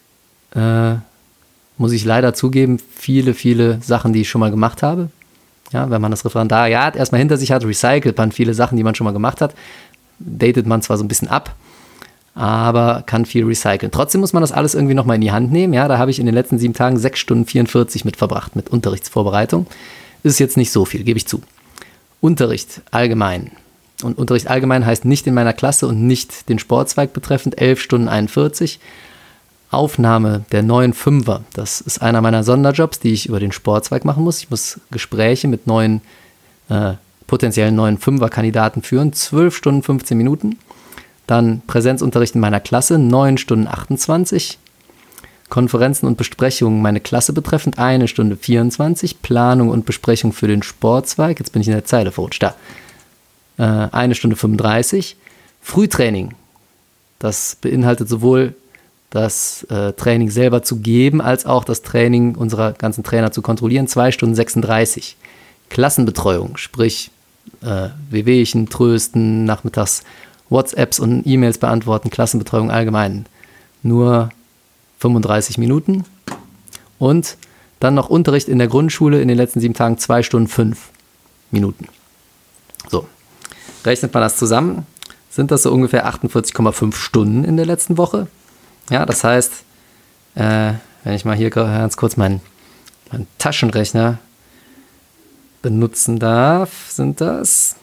B: muss ich leider zugeben, viele, viele Sachen, die ich schon mal gemacht habe. Ja, wenn man das Referendariat erstmal hinter sich hat, recycelt man viele Sachen, die man schon mal gemacht hat. Datet man zwar so ein bisschen ab, aber kann viel recyceln. Trotzdem muss man das alles irgendwie nochmal in die Hand nehmen. Ja, da habe ich in den letzten 7 Tagen 6 Stunden 44 mit verbracht, mit Unterrichtsvorbereitung. Ist jetzt nicht so viel, gebe ich zu. Unterricht allgemein. Und Unterricht allgemein heißt nicht in meiner Klasse und nicht den Sportzweig betreffend, 11 Stunden 41. Aufnahme der neuen Fünfer, das ist einer meiner Sonderjobs, die ich über den Sportzweig machen muss. Ich muss Gespräche mit potenziellen neuen Fünfer-Kandidaten führen, 12 Stunden 15 Minuten. Dann Präsenzunterricht in meiner Klasse, 9 Stunden 28. Konferenzen und Besprechungen meine Klasse betreffend, 1 Stunde 24. Planung und Besprechung für den Sportzweig, jetzt bin ich in der Zeile verrutscht, da. 1 Stunde 35. Frühtraining, das beinhaltet sowohl das Training selber zu geben, als auch das Training unserer ganzen Trainer zu kontrollieren, 2 Stunden 36. Klassenbetreuung, sprich Wehwehchen, trösten, nachmittags WhatsApps und E-Mails beantworten, Klassenbetreuung allgemein, nur 35 Minuten. Und dann noch Unterricht in der Grundschule in den letzten 7 Tagen, 2 Stunden 5 Minuten. So, rechnet man das zusammen, sind das so ungefähr 48,5 Stunden in der letzten Woche. Ja, das heißt, wenn ich mal hier ganz kurz meinen Taschenrechner benutzen darf, sind das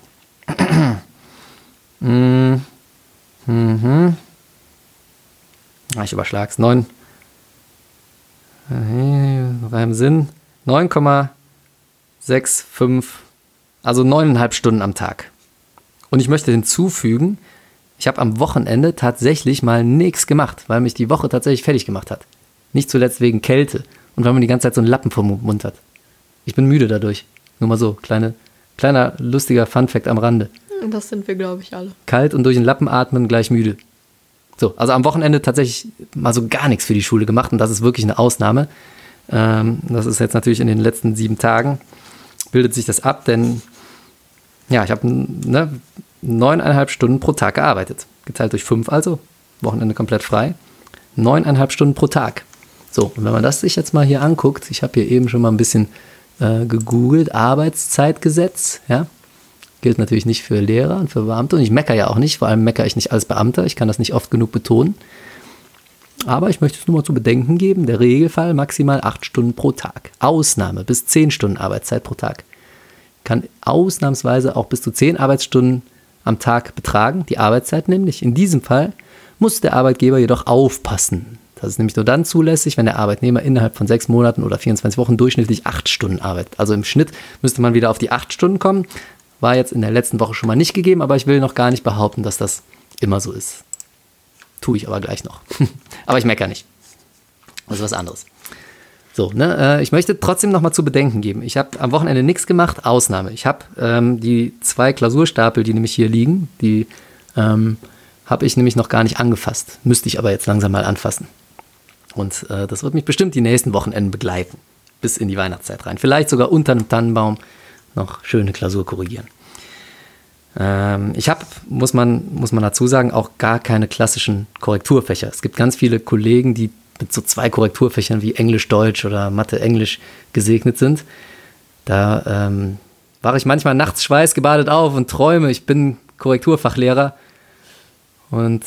B: ich überschlag's, 9 im Sinn 9,65, also 9,5 Stunden am Tag. Und ich möchte hinzufügen, ich habe am Wochenende tatsächlich mal nichts gemacht, weil mich die Woche tatsächlich fertig gemacht hat. Nicht zuletzt wegen Kälte und weil man die ganze Zeit so einen Lappen vom Mund hat. Ich bin müde dadurch. Nur mal so, kleiner lustiger Funfact am Rande.
C: Das sind wir, glaube ich, alle.
B: Kalt und durch den Lappen atmen, gleich müde. So, also am Wochenende tatsächlich mal so gar nichts für die Schule gemacht und das ist wirklich eine Ausnahme. Das ist jetzt natürlich in den letzten 7 Tagen, bildet sich das ab, denn ja, ich habe 9,5 Stunden pro Tag gearbeitet. Geteilt durch 5 also, Wochenende komplett frei. 9,5 Stunden pro Tag. So, und wenn man das sich jetzt mal hier anguckt, ich habe hier eben schon mal ein bisschen gegoogelt, Arbeitszeitgesetz, ja, gilt natürlich nicht für Lehrer und für Beamte und ich meckere ja auch nicht, vor allem meckere ich nicht als Beamter, ich kann das nicht oft genug betonen. Aber ich möchte es nur mal zu bedenken geben, der Regelfall maximal 8 Stunden pro Tag. Ausnahme bis 10 Stunden Arbeitszeit pro Tag. Kann ausnahmsweise auch bis zu 10 Arbeitsstunden am Tag betragen, die Arbeitszeit nämlich. In diesem Fall muss der Arbeitgeber jedoch aufpassen. Das ist nämlich nur dann zulässig, wenn der Arbeitnehmer innerhalb von 6 Monaten oder 24 Wochen durchschnittlich 8 Stunden arbeitet. Also im Schnitt müsste man wieder auf die 8 Stunden kommen. War jetzt in der letzten Woche schon mal nicht gegeben, aber ich will noch gar nicht behaupten, dass das immer so ist. Tue ich aber gleich noch. Aber ich meckere nicht. Das ist was anderes. So, ich möchte trotzdem noch mal zu bedenken geben. Ich habe am Wochenende nichts gemacht, Ausnahme. Ich habe die 2 Klausurstapel, die nämlich hier liegen, die habe ich nämlich noch gar nicht angefasst. Müsste ich aber jetzt langsam mal anfassen. Und das wird mich bestimmt die nächsten Wochenenden begleiten. Bis in die Weihnachtszeit rein. Vielleicht sogar unter einem Tannenbaum noch schöne Klausur korrigieren. Ich habe, muss man dazu sagen, auch gar keine klassischen Korrekturfächer. Es gibt ganz viele Kollegen, die mit so 2 Korrekturfächern wie Englisch, Deutsch oder Mathe, Englisch gesegnet sind. Da wache ich manchmal nachts schweißgebadet auf und träume, ich bin Korrekturfachlehrer. Und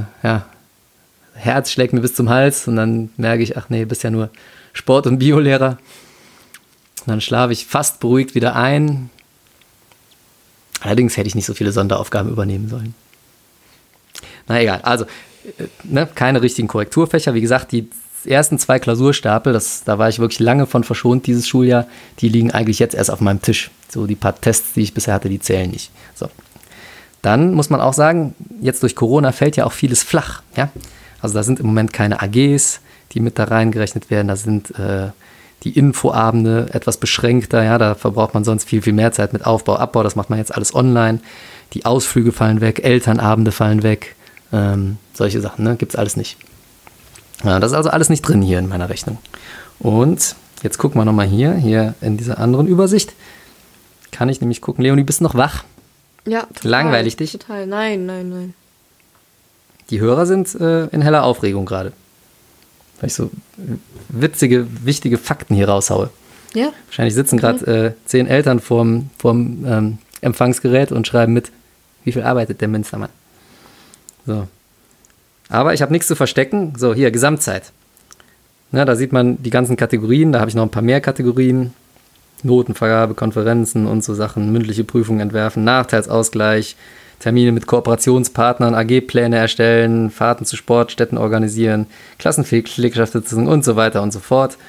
B: Herz schlägt mir bis zum Hals und dann merke ich, ach nee, bist ja nur Sport- und Biolehrer. Und dann schlafe ich fast beruhigt wieder ein. Allerdings hätte ich nicht so viele Sonderaufgaben übernehmen sollen. Na egal, also keine richtigen Korrekturfächer. Wie gesagt, die ersten 2 Klausurstapel, da war ich wirklich lange von verschont dieses Schuljahr, die liegen eigentlich jetzt erst auf meinem Tisch. So die paar Tests, die ich bisher hatte, die zählen nicht. So. Dann muss man auch sagen, jetzt durch Corona fällt ja auch vieles flach. Ja? Also da sind im Moment keine AGs, die mit da reingerechnet werden. Da sind die Infoabende etwas beschränkter. Ja? Da verbraucht man sonst viel, viel mehr Zeit mit Aufbau, Abbau. Das macht man jetzt alles online. Die Ausflüge fallen weg, Elternabende fallen weg. Solche Sachen, gibt es alles nicht. Ja, das ist also alles nicht drin hier in meiner Rechnung. Und jetzt gucken wir nochmal hier in dieser anderen Übersicht. Kann ich nämlich gucken. Leonie, bist du noch wach?
C: Ja, total.
B: Langweilig dich?
C: Total, nein.
B: Die Hörer sind in heller Aufregung gerade. Weil ich so witzige, wichtige Fakten hier raushaue.
C: Ja.
B: Wahrscheinlich sitzen gerade 10 Eltern vorm Empfangsgerät und schreiben mit, wie viel arbeitet der Münstermann. So. Aber ich habe nichts zu verstecken. So, hier, Gesamtzeit. Da sieht man die ganzen Kategorien. Da habe ich noch ein paar mehr Kategorien. Notenvergabe, Konferenzen und so Sachen, mündliche Prüfungen entwerfen, Nachteilsausgleich, Termine mit Kooperationspartnern, AG-Pläne erstellen, Fahrten zu Sportstätten organisieren, Klassenpflegschaftsitzungen und so weiter und so fort.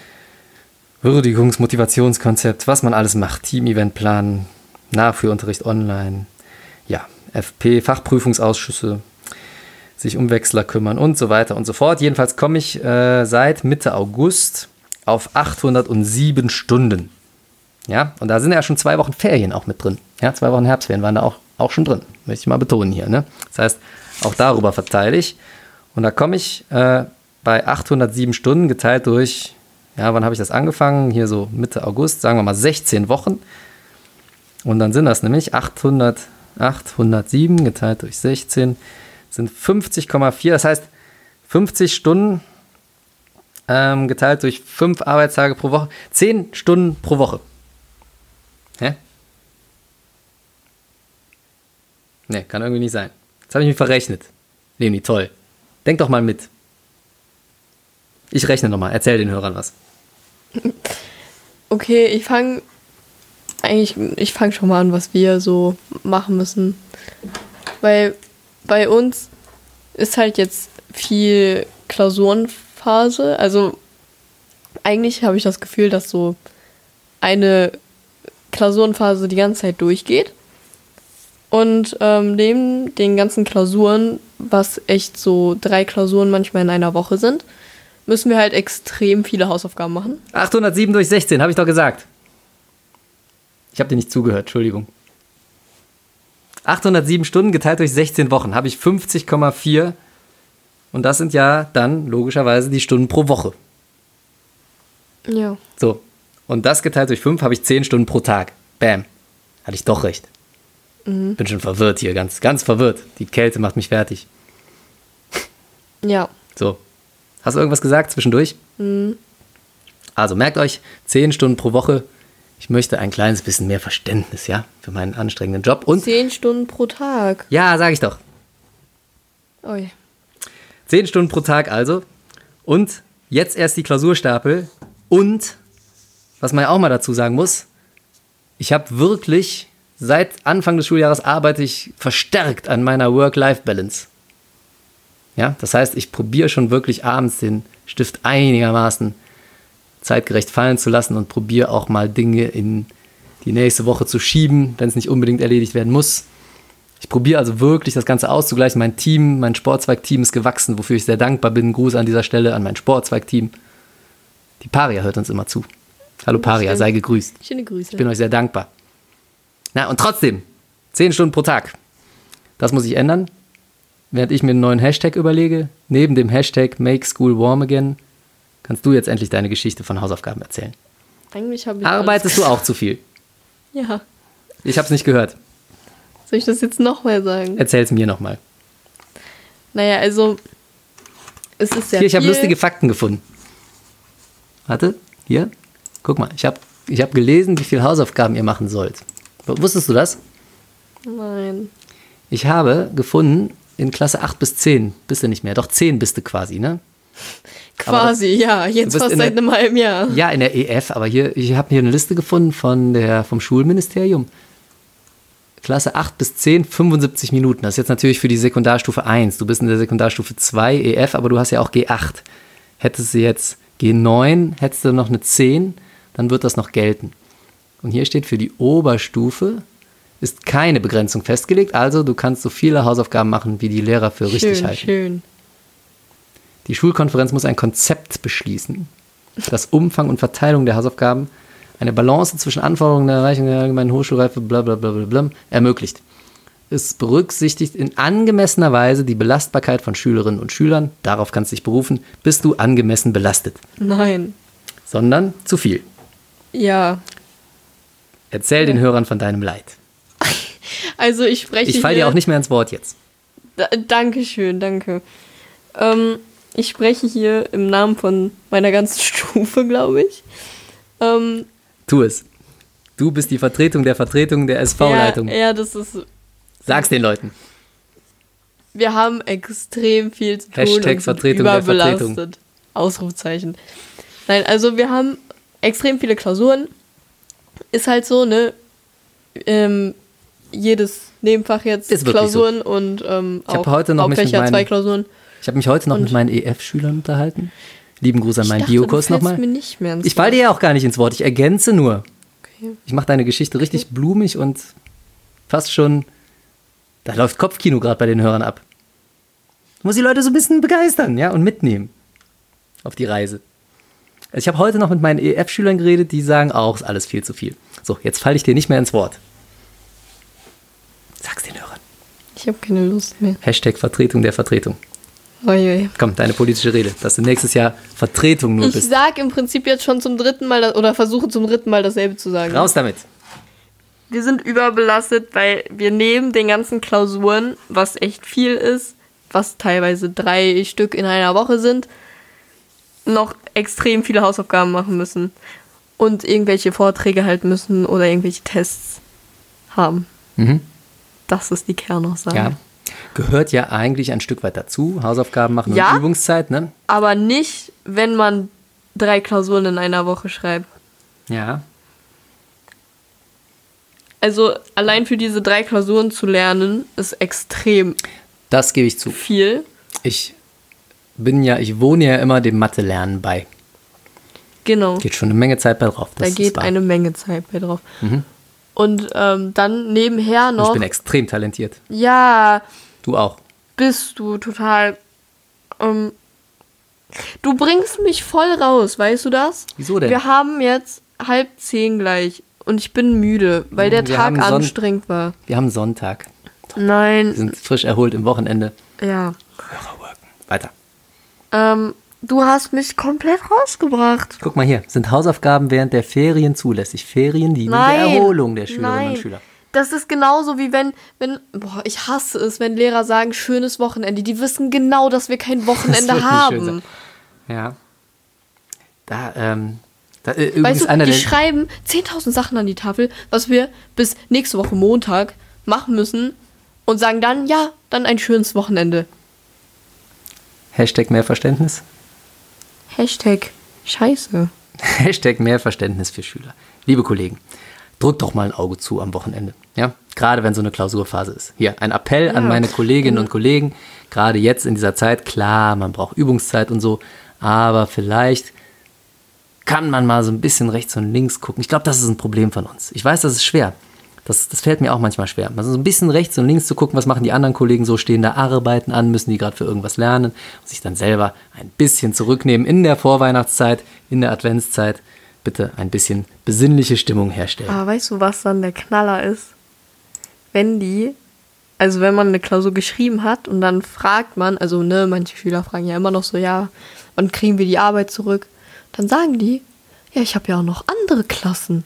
B: Würdigungsmotivationskonzept, was man alles macht, Team-Event planen, Nachführunterricht online, ja, FP, Fachprüfungsausschüsse, sich um Wechsler kümmern und so weiter und so fort. Jedenfalls komme ich seit Mitte August auf 807 Stunden. Ja, und da sind ja schon 2 Wochen Ferien auch mit drin. Ja, 2 Wochen Herbstferien waren da auch schon drin. Möchte ich mal betonen hier. Ne? Das heißt, auch darüber verteile ich. Und da komme ich bei 807 Stunden geteilt durch, ja, wann habe ich das angefangen? Hier so Mitte August, sagen wir mal 16 Wochen. Und dann sind das nämlich 807 geteilt durch 16 sind 50,4. Das heißt, 50 Stunden geteilt durch 5 Arbeitstage pro Woche. 10 Stunden pro Woche. Hä? Ne, kann irgendwie nicht sein. Jetzt habe ich mich verrechnet. Leonie, toll. Denk doch mal mit. Ich rechne nochmal. Erzähl den Hörern was.
C: Okay, ich fange schon mal an, was wir so machen müssen. Weil bei uns ist halt jetzt viel Klausurenphase. Also eigentlich habe ich das Gefühl, dass so eine Klausurenphase die ganze Zeit durchgeht. Und neben den ganzen Klausuren, was echt so 3 Klausuren manchmal in einer Woche sind, müssen wir halt extrem viele Hausaufgaben machen.
B: 807 durch 16, habe ich doch gesagt. Ich habe dir nicht zugehört, Entschuldigung. 807 Stunden geteilt durch 16 Wochen, habe ich 50,4. Und das sind ja dann logischerweise die Stunden pro Woche.
C: Ja.
B: So, und das geteilt durch 5 habe ich 10 Stunden pro Tag. Bam, hatte ich doch recht. Bin schon verwirrt hier, ganz, ganz verwirrt. Die Kälte macht mich fertig.
C: Ja.
B: So, hast du irgendwas gesagt zwischendurch? Also merkt euch, 10 Stunden pro Woche. Ich möchte ein kleines bisschen mehr Verständnis, ja, für meinen anstrengenden Job. Und
C: 10 Stunden pro Tag.
B: ja, sage ich doch.
C: Ui.
B: 10 Stunden pro Tag also. Und jetzt erst die Klausurstapel. Und, was man ja auch mal dazu sagen muss, ich habe wirklich, seit Anfang des Schuljahres arbeite ich verstärkt an meiner Work-Life-Balance. Ja, das heißt, ich probiere schon wirklich abends den Stift einigermaßen zeitgerecht fallen zu lassen und probiere auch mal Dinge in die nächste Woche zu schieben, wenn es nicht unbedingt erledigt werden muss. Ich probiere also wirklich das Ganze auszugleichen. Mein Team, mein Sportzweigteam ist gewachsen, wofür ich sehr dankbar bin. Gruß an dieser Stelle an mein Sportzweigteam. Die Paria hört uns immer zu. Hallo Paria, sei gegrüßt.
C: Schöne Grüße.
B: Ich bin euch sehr dankbar. Na, und trotzdem, 10 Stunden pro Tag. Das muss ich ändern. Während ich mir einen neuen Hashtag überlege, neben dem Hashtag Make School Warm Again, kannst du jetzt endlich deine Geschichte von Hausaufgaben erzählen.
C: Eigentlich habe ich
B: Arbeitest du auch zu viel?
C: Ja.
B: Ich habe es nicht gehört.
C: Soll ich das jetzt nochmal sagen?
B: Erzähl es mir nochmal.
C: Naja, also es ist sehr
B: Hier, ich habe
C: viel.
B: lustige Fakten gefunden. Warte, hier. Guck mal, ich hab gelesen, wie viele Hausaufgaben ihr machen sollt. Wusstest du das?
C: Nein.
B: Ich habe gefunden, in Klasse 8 bis 10 bist du nicht mehr. Doch 10 bist du quasi, ne?
C: Quasi, ja. Jetzt fast seit einem halben Jahr.
B: Ja, in der EF, aber ich habe hier eine Liste gefunden vom Schulministerium. Klasse 8 bis 10, 75 Minuten. Das ist jetzt natürlich für die Sekundarstufe 1. Du bist in der Sekundarstufe 2 EF, aber du hast ja auch G8. Hättest du jetzt G9, hättest du noch eine 10, dann wird das noch gelten. Und hier steht, für die Oberstufe ist keine Begrenzung festgelegt, also du kannst so viele Hausaufgaben machen, wie die Lehrer für richtig halten.
C: Schön.
B: Die Schulkonferenz muss ein Konzept beschließen, das Umfang und Verteilung der Hausaufgaben eine Balance zwischen Anforderungen der Erreichung der allgemeinen Hochschulreife blablabla ermöglicht. Es berücksichtigt in angemessener Weise die Belastbarkeit von Schülerinnen und Schülern, darauf kannst du dich berufen, bist du angemessen belastet.
C: Nein.
B: Sondern zu viel.
C: Ja.
B: Erzähl den Hörern von deinem Leid.
C: Also ich spreche
B: Ich falle dir auch nicht mehr ins Wort jetzt.
C: Dankeschön, danke. Ich spreche hier im Namen von meiner ganzen Stufe, glaube ich.
B: Tu es. Du bist die Vertretung der SV-Leitung.
C: Ja, das ist...
B: Sag's den Leuten.
C: Wir haben extrem viel zu tun.
B: Hashtag
C: und
B: Vertretung der
C: überbelastet.
B: Vertretung.
C: Ausrufzeichen. Nein, also wir haben extrem viele Klausuren ist halt so, ne? Jedes Nebenfach jetzt
B: Ist wirklich
C: Klausuren und
B: Ich
C: auch
B: habe heute noch mich mit
C: Hauptfächer, 2 Klausuren.
B: Ich habe mich heute noch mit meinen EF-Schülern unterhalten. Lieben Gruß an meinen
C: Ich dachte,
B: Biokurs
C: du fällst
B: nochmal.
C: mir nicht mehr ins
B: Ich falle dir ja auch gar nicht ins Wort, ich ergänze nur.
C: Okay.
B: Ich mache deine Geschichte richtig blumig und fast schon, da läuft Kopfkino gerade bei den Hörern ab. Du musst die Leute so ein bisschen begeistern, ja, und mitnehmen auf die Reise. Also ich habe heute noch mit meinen EF-Schülern geredet, die sagen auch, ist alles viel zu viel. So, jetzt falle ich dir nicht mehr ins Wort. Sag's den Hörern.
C: Ich habe keine Lust mehr.
B: Hashtag Vertretung der Vertretung.
C: Oje.
B: Komm, deine politische Rede, dass du nächstes Jahr Vertretung nur
C: Ich
B: bist.
C: sag im Prinzip jetzt schon zum 3. Mal oder versuche zum 3. Mal dasselbe zu sagen.
B: Raus damit.
C: Wir sind überbelastet, weil wir neben den ganzen Klausuren, was echt viel ist, was teilweise 3 Stück in einer Woche sind, noch extrem viele Hausaufgaben machen müssen und irgendwelche Vorträge halten müssen oder irgendwelche Tests haben.
B: Mhm.
C: Das ist die Kernaussage.
B: Ja. Gehört ja eigentlich ein Stück weit dazu. Hausaufgaben machen
C: Ja.
B: und Übungszeit, ne?
C: Aber nicht, wenn man 3 Klausuren in einer Woche schreibt.
B: Ja.
C: Also allein für diese 3 Klausuren zu lernen, ist extrem
B: Das gebe ich zu.
C: viel.
B: Ich wohne ja immer dem Mathe-Lernen bei.
C: Genau.
B: Geht schon eine Menge Zeit bei drauf.
C: Da
B: Das
C: geht
B: ist wahr.
C: eine Menge Zeit bei drauf.
B: Mhm.
C: Und dann nebenher
B: Und ich
C: noch,
B: bin extrem talentiert.
C: ja,
B: Du auch.
C: bist du total, du bringst mich voll raus, weißt du das?
B: Wieso denn?
C: Wir haben jetzt 9:30 gleich und ich bin müde, weil der
B: Wir
C: Tag
B: haben
C: anstrengend war.
B: Wir haben Sonntag. Wir
C: Nein,
B: sind frisch erholt im Wochenende.
C: ja.
B: Weiter.
C: Du hast mich komplett rausgebracht.
B: Guck mal hier. Sind Hausaufgaben während der Ferien zulässig? Ferien dienen der
C: Nein.
B: Erholung der Schülerinnen
C: Nein.
B: und Schüler.
C: Das ist genauso wie wenn, ich hasse es, wenn Lehrer sagen, schönes Wochenende. Die wissen genau, dass wir kein
B: Das
C: Wochenende
B: wird nicht schön sein.
C: haben.
B: Ja. Übrigens
C: Weißt du,
B: einer
C: die
B: der...
C: schreiben 10.000 Sachen an die Tafel, was wir bis nächste Woche Montag machen müssen und sagen dann, ja, dann ein schönes Wochenende.
B: Hashtag mehr Verständnis.
C: Hashtag Scheiße.
B: Hashtag mehr Verständnis für Schüler. Liebe Kollegen, drückt doch mal ein Auge zu am Wochenende. Ja? Gerade wenn so eine Klausurphase ist. Hier, ein Appell an meine Kolleginnen und Kollegen. Gerade jetzt in dieser Zeit, klar, man braucht Übungszeit und so, aber vielleicht kann man mal so ein bisschen rechts und links gucken. Ich glaube, das ist ein Problem von uns. Ich weiß, das ist schwer. Das fällt mir auch manchmal schwer. Also so ein bisschen rechts und links zu gucken, was machen die anderen Kollegen so, stehen da Arbeiten an, müssen die gerade für irgendwas lernen und sich dann selber ein bisschen zurücknehmen in der Vorweihnachtszeit, in der Adventszeit. Bitte ein bisschen besinnliche Stimmung herstellen.
C: Aber weißt du, was dann der Knaller ist? Wenn man eine Klausur geschrieben hat und dann fragt man, also ne, manche Schüler fragen ja immer noch so, ja, wann kriegen wir die Arbeit zurück? Dann sagen die, ja, ich habe ja auch noch andere Klassen.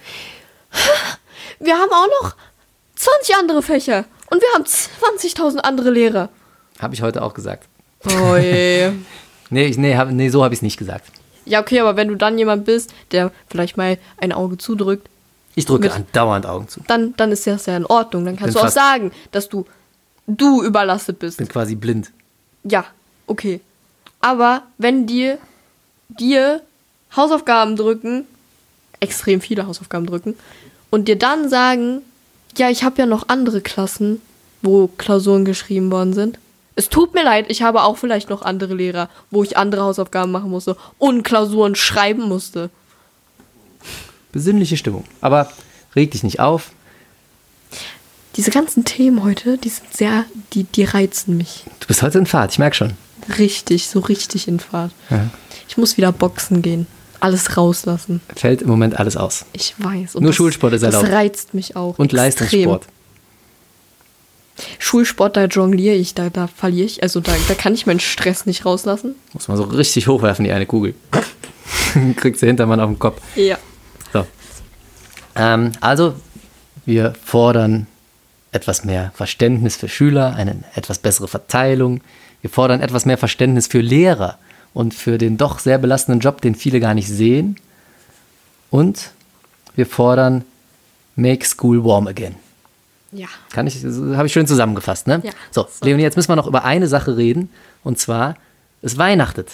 C: Wir haben auch noch 20 andere Fächer und wir haben 20.000 andere Lehrer.
B: Habe ich heute auch gesagt.
C: Oh je.
B: Nee, so habe ich es nicht gesagt.
C: Ja, okay, aber wenn du dann jemand bist, der vielleicht mal ein Auge zudrückt,
B: Ich drücke
C: Mit-
B: andauernd Augen zu.
C: dann ist das ja in Ordnung. Dann kannst
B: Bin
C: du auch
B: fast-
C: sagen, dass du überlastet bist.
B: Bin quasi blind.
C: Ja, okay. Aber wenn dir Hausaufgaben drücken, extrem viele Hausaufgaben drücken, und dir dann sagen, ja, ich habe ja noch andere Klassen, wo Klausuren geschrieben worden sind. Es tut mir leid, ich habe auch vielleicht noch andere Lehrer, wo ich andere Hausaufgaben machen musste und Klausuren schreiben musste.
B: Besinnliche Stimmung. Aber reg dich nicht auf.
C: Diese ganzen Themen heute, die sind die reizen mich.
B: Du bist heute in Fahrt, ich merke schon.
C: So richtig in Fahrt.
B: Ja.
C: Ich muss wieder boxen gehen. Alles rauslassen.
B: Fällt im Moment alles aus.
C: Ich weiß. Und
B: Nur Schulsport ist erlaubt.
C: Das reizt mich auch.
B: Und
C: extrem.
B: Leistungssport.
C: Schulsport, da jongliere ich, da verliere ich. Also da kann ich meinen Stress nicht rauslassen.
B: Muss man so richtig hochwerfen, die eine Kugel. Kriegt sie Hintermann auf den Kopf.
C: Ja.
B: So. Also, wir fordern etwas mehr Verständnis für Schüler, eine etwas bessere Verteilung. Wir fordern etwas mehr Verständnis für Lehrer und für den doch sehr belastenden Job, den viele gar nicht sehen. Und wir fordern Make School Warm Again.
C: Ja.
B: Habe ich schön zusammengefasst, ne?
C: Ja.
B: So, Leonie, jetzt müssen wir noch über eine Sache reden. Und zwar, es weihnachtet.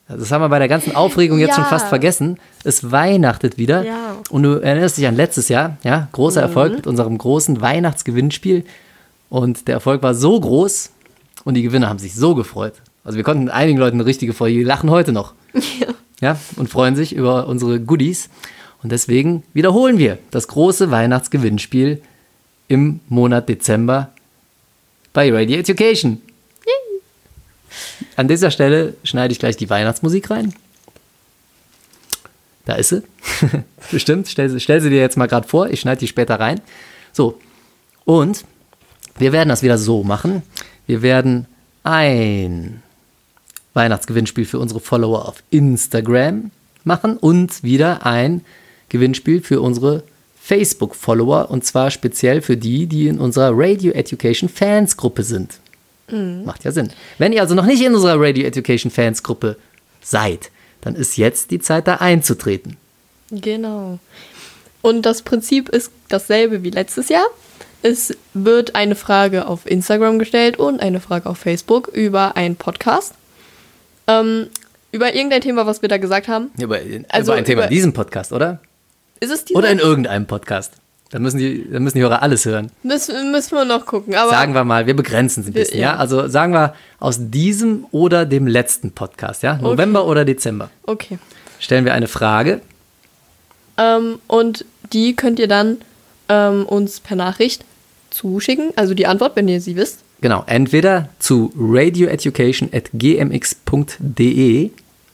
B: Das haben wir bei der ganzen Aufregung jetzt schon
C: Ja.
B: fast vergessen. Es weihnachtet wieder.
C: Ja.
B: Und du erinnerst dich an letztes Jahr, ja, großer Erfolg mit unserem großen Weihnachtsgewinnspiel. Und der Erfolg war so groß und die Gewinner haben sich so gefreut. Also wir konnten einigen Leuten eine richtige Freude, die lachen heute noch. Ja, und freuen sich über unsere Goodies. Und deswegen wiederholen wir das große Weihnachtsgewinnspiel im Monat Dezember bei Radio Education. An dieser Stelle schneide ich gleich die Weihnachtsmusik rein. Da ist sie. Bestimmt. Stell sie dir jetzt mal gerade vor. Ich schneide die später rein. So. Und wir werden das wieder so machen. Wir werden ein Weihnachtsgewinnspiel für unsere Follower auf Instagram machen und wieder ein Gewinnspiel für unsere Facebook-Follower und zwar speziell für die in unserer Radio Education Fans-Gruppe sind. Macht ja Sinn. Wenn ihr also noch nicht in unserer Radio Education Fans-Gruppe seid, dann ist jetzt die Zeit, da einzutreten.
C: Genau. Und das Prinzip ist dasselbe wie letztes Jahr. Es wird eine Frage auf Instagram gestellt und eine Frage auf Facebook über einen Podcast. Über irgendein Thema, was wir da gesagt haben.
B: Über
C: Also
B: ein Thema
C: über-
B: in diesem Podcast, oder?
C: Ist es dieser?
B: Oder in irgendeinem Podcast. Dann müssen die Hörer alles hören.
C: Müssen wir noch gucken. Aber
B: Sagen wir mal, wir begrenzen es ein bisschen, ja?
C: Ja.
B: Also sagen wir aus diesem oder dem letzten Podcast, ja? November oder Dezember.
C: okay.
B: Stellen wir eine Frage.
C: Und die könnt ihr dann uns per Nachricht zuschicken. Also die Antwort, wenn ihr sie wisst.
B: Genau, entweder zu radioeducation@gmx.de,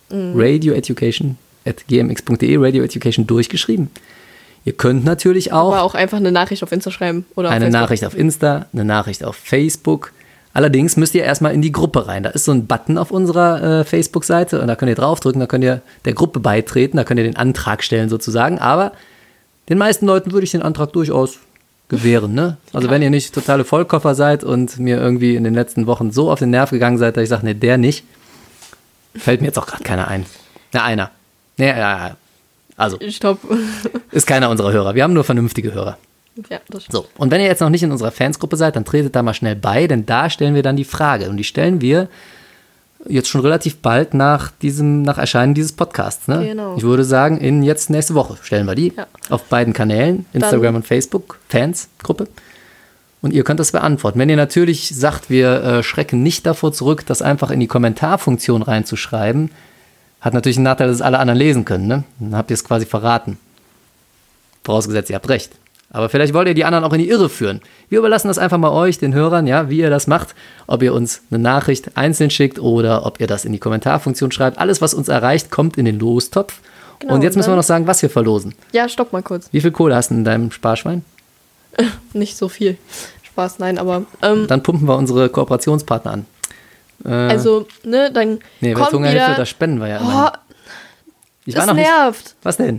B: radioeducation@gmx.de, Radio-Education durchgeschrieben. Ihr könnt natürlich
C: Aber
B: auch
C: auch einfach eine Nachricht auf Insta schreiben. Oder auf
B: eine
C: Facebook.
B: Nachricht auf Insta, eine Nachricht auf Facebook. Allerdings müsst ihr erstmal in die Gruppe rein. Da ist so ein Button auf unserer Facebook-Seite und da könnt ihr draufdrücken, da könnt ihr der Gruppe beitreten, da könnt ihr den Antrag stellen sozusagen. Aber den meisten Leuten würde ich den Antrag durchaus gewähren. Ne? Also wenn ihr nicht totale Vollkoffer seid und mir irgendwie in den letzten Wochen so auf den Nerv gegangen seid, dass ich sage, nee, der nicht, fällt mir jetzt auch gerade keiner ein. Na, einer. Nee, ja. Also,
C: Stopp.
B: ist keiner unserer Hörer. Wir haben nur vernünftige Hörer.
C: Ja, das stimmt.
B: So, und wenn ihr jetzt noch nicht in unserer Fansgruppe seid, dann tretet da mal schnell bei, denn da stellen wir dann die Frage. Und die stellen wir jetzt schon relativ bald nach Erscheinen dieses Podcasts. Ne?
C: Genau.
B: Ich würde sagen, jetzt nächste Woche stellen wir die
C: Ja.
B: auf beiden Kanälen, Instagram und Facebook, Fansgruppe. Und ihr könnt das beantworten. Wenn ihr natürlich sagt, wir schrecken nicht davor zurück, das einfach in die Kommentarfunktion reinzuschreiben, hat natürlich einen Nachteil, dass es alle anderen lesen können. Ne? Dann habt ihr es quasi verraten. Vorausgesetzt, ihr habt recht. Aber vielleicht wollt ihr die anderen auch in die Irre führen. Wir überlassen das einfach mal euch, den Hörern, ja, wie ihr das macht. Ob ihr uns eine Nachricht einzeln schickt oder ob ihr das in die Kommentarfunktion schreibt. Alles, was uns erreicht, kommt in den Lostopf.
C: Genau,
B: und jetzt müssen wir
C: dann-
B: noch sagen, was wir verlosen.
C: Ja, stopp mal kurz.
B: Wie viel Kohle hast du in deinem Sparschwein?
C: Nicht so viel. Spaß, nein, aber
B: Dann pumpen wir unsere Kooperationspartner an.
C: also, ne, dann
B: Nee,
C: kommt
B: Welthungerhilfe,
C: wieder...
B: das spenden wir ja
C: Oh,
B: immer. Ich
C: das
B: war noch nicht.
C: nervt.
B: Was denn?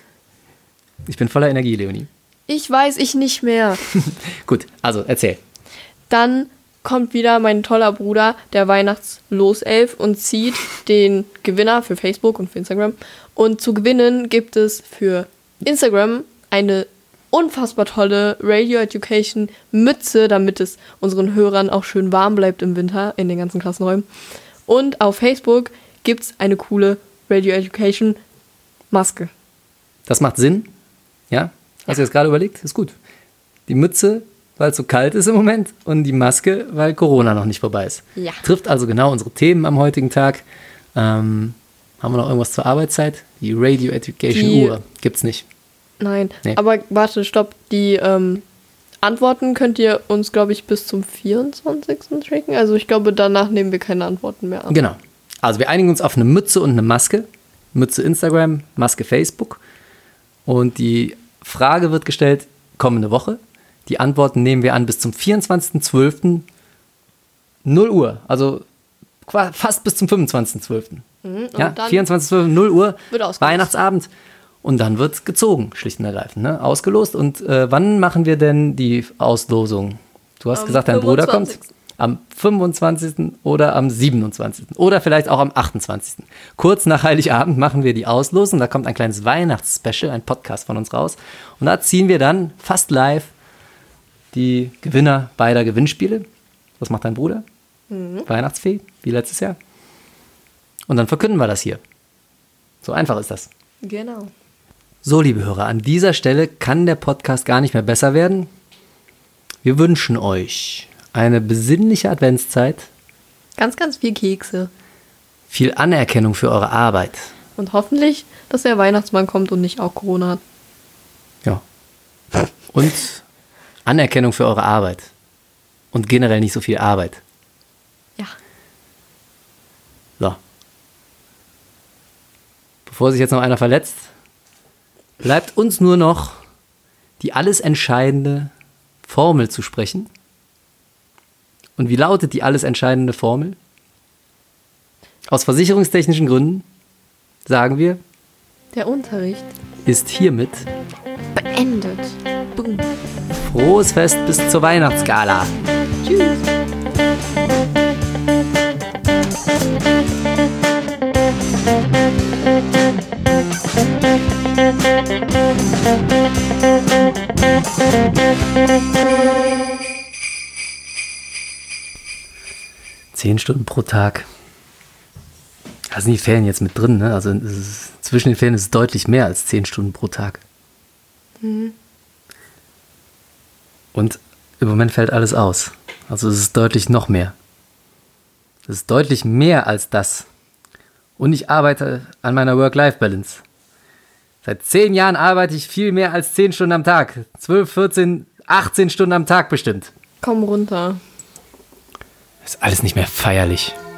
B: Ich bin voller Energie, Leonie.
C: Ich weiß, ich nicht mehr.
B: Gut, also erzähl.
C: Dann kommt wieder mein toller Bruder, der Weihnachtsloself, und zieht den Gewinner für Facebook und für Instagram. Und zu gewinnen gibt es für Instagram eine unfassbar tolle Radio Education Mütze, damit es unseren Hörern auch schön warm bleibt im Winter in den ganzen Klassenräumen. Und auf Facebook gibt es eine coole Radio Education Maske.
B: Das macht Sinn. Ja? Hast du jetzt gerade überlegt? Ist gut. Die Mütze, weil es so kalt ist im Moment, und die Maske, weil Corona noch nicht vorbei ist.
C: Ja.
B: Trifft also genau unsere Themen am heutigen Tag. Haben wir noch irgendwas zur Arbeitszeit? Die Radio Education
C: Die-
B: Uhr gibt's nicht.
C: Nein,
B: Nee.
C: aber warte, stopp. Die Antworten könnt ihr uns, glaube ich, bis zum 24. schicken. Also ich glaube, danach nehmen wir keine Antworten mehr an.
B: Genau. Also wir einigen uns auf eine Mütze und eine Maske. Mütze Instagram, Maske Facebook. Und die Frage wird gestellt kommende Woche. Die Antworten nehmen wir an bis zum 24.12. 0 Uhr. Also fast bis zum 25.12. Ja,
C: und dann
B: 24.12. 0 Uhr.
C: wird ausgelost.
B: Weihnachtsabend. Und dann wird gezogen, schlicht und ergreifend. Ne? Ausgelost. Und wann machen wir denn die Auslosung? Du hast
C: Am
B: gesagt, dein Bruder kommt
C: 25..
B: am 25. oder am 27. oder vielleicht auch am 28. Kurz nach Heiligabend machen wir die Auslosung. Da kommt ein kleines Weihnachtsspecial, ein Podcast von uns raus. Und da ziehen wir dann fast live die Gewinner beider Gewinnspiele. Was macht dein Bruder? Weihnachtsfee, wie letztes Jahr. Und dann verkünden wir das hier. So einfach ist das.
C: Genau.
B: So, liebe Hörer, an dieser Stelle kann der Podcast gar nicht mehr besser werden. Wir wünschen euch eine besinnliche Adventszeit,
C: Ganz, ganz viel Kekse.
B: viel Anerkennung für eure Arbeit.
C: Und hoffentlich, dass der Weihnachtsmann kommt und nicht auch Corona hat.
B: Ja. Und Anerkennung für eure Arbeit. Und generell nicht so viel Arbeit.
C: Ja.
B: So. Bevor sich jetzt noch einer verletzt, bleibt uns nur noch die alles entscheidende Formel zu sprechen. Und wie lautet die alles entscheidende Formel? Aus versicherungstechnischen Gründen sagen wir,
C: Der Unterricht
B: ist hiermit
C: beendet. Boom.
B: frohes Fest bis zur Weihnachtsgala.
C: Tschüss.
B: Zehn Stunden pro Tag. Da sind die Ferien jetzt mit drin, ne? Also zwischen den Ferien ist es deutlich mehr als 10 Stunden pro Tag. Und im Moment fällt alles aus. Also es ist deutlich noch mehr. Es ist deutlich mehr als das. Und ich arbeite an meiner Work-Life-Balance. Seit 10 Jahren arbeite ich viel mehr als 10 Stunden am Tag. 12, 14, 18 Stunden am Tag bestimmt.
C: Komm runter.
B: Ist alles nicht mehr feierlich.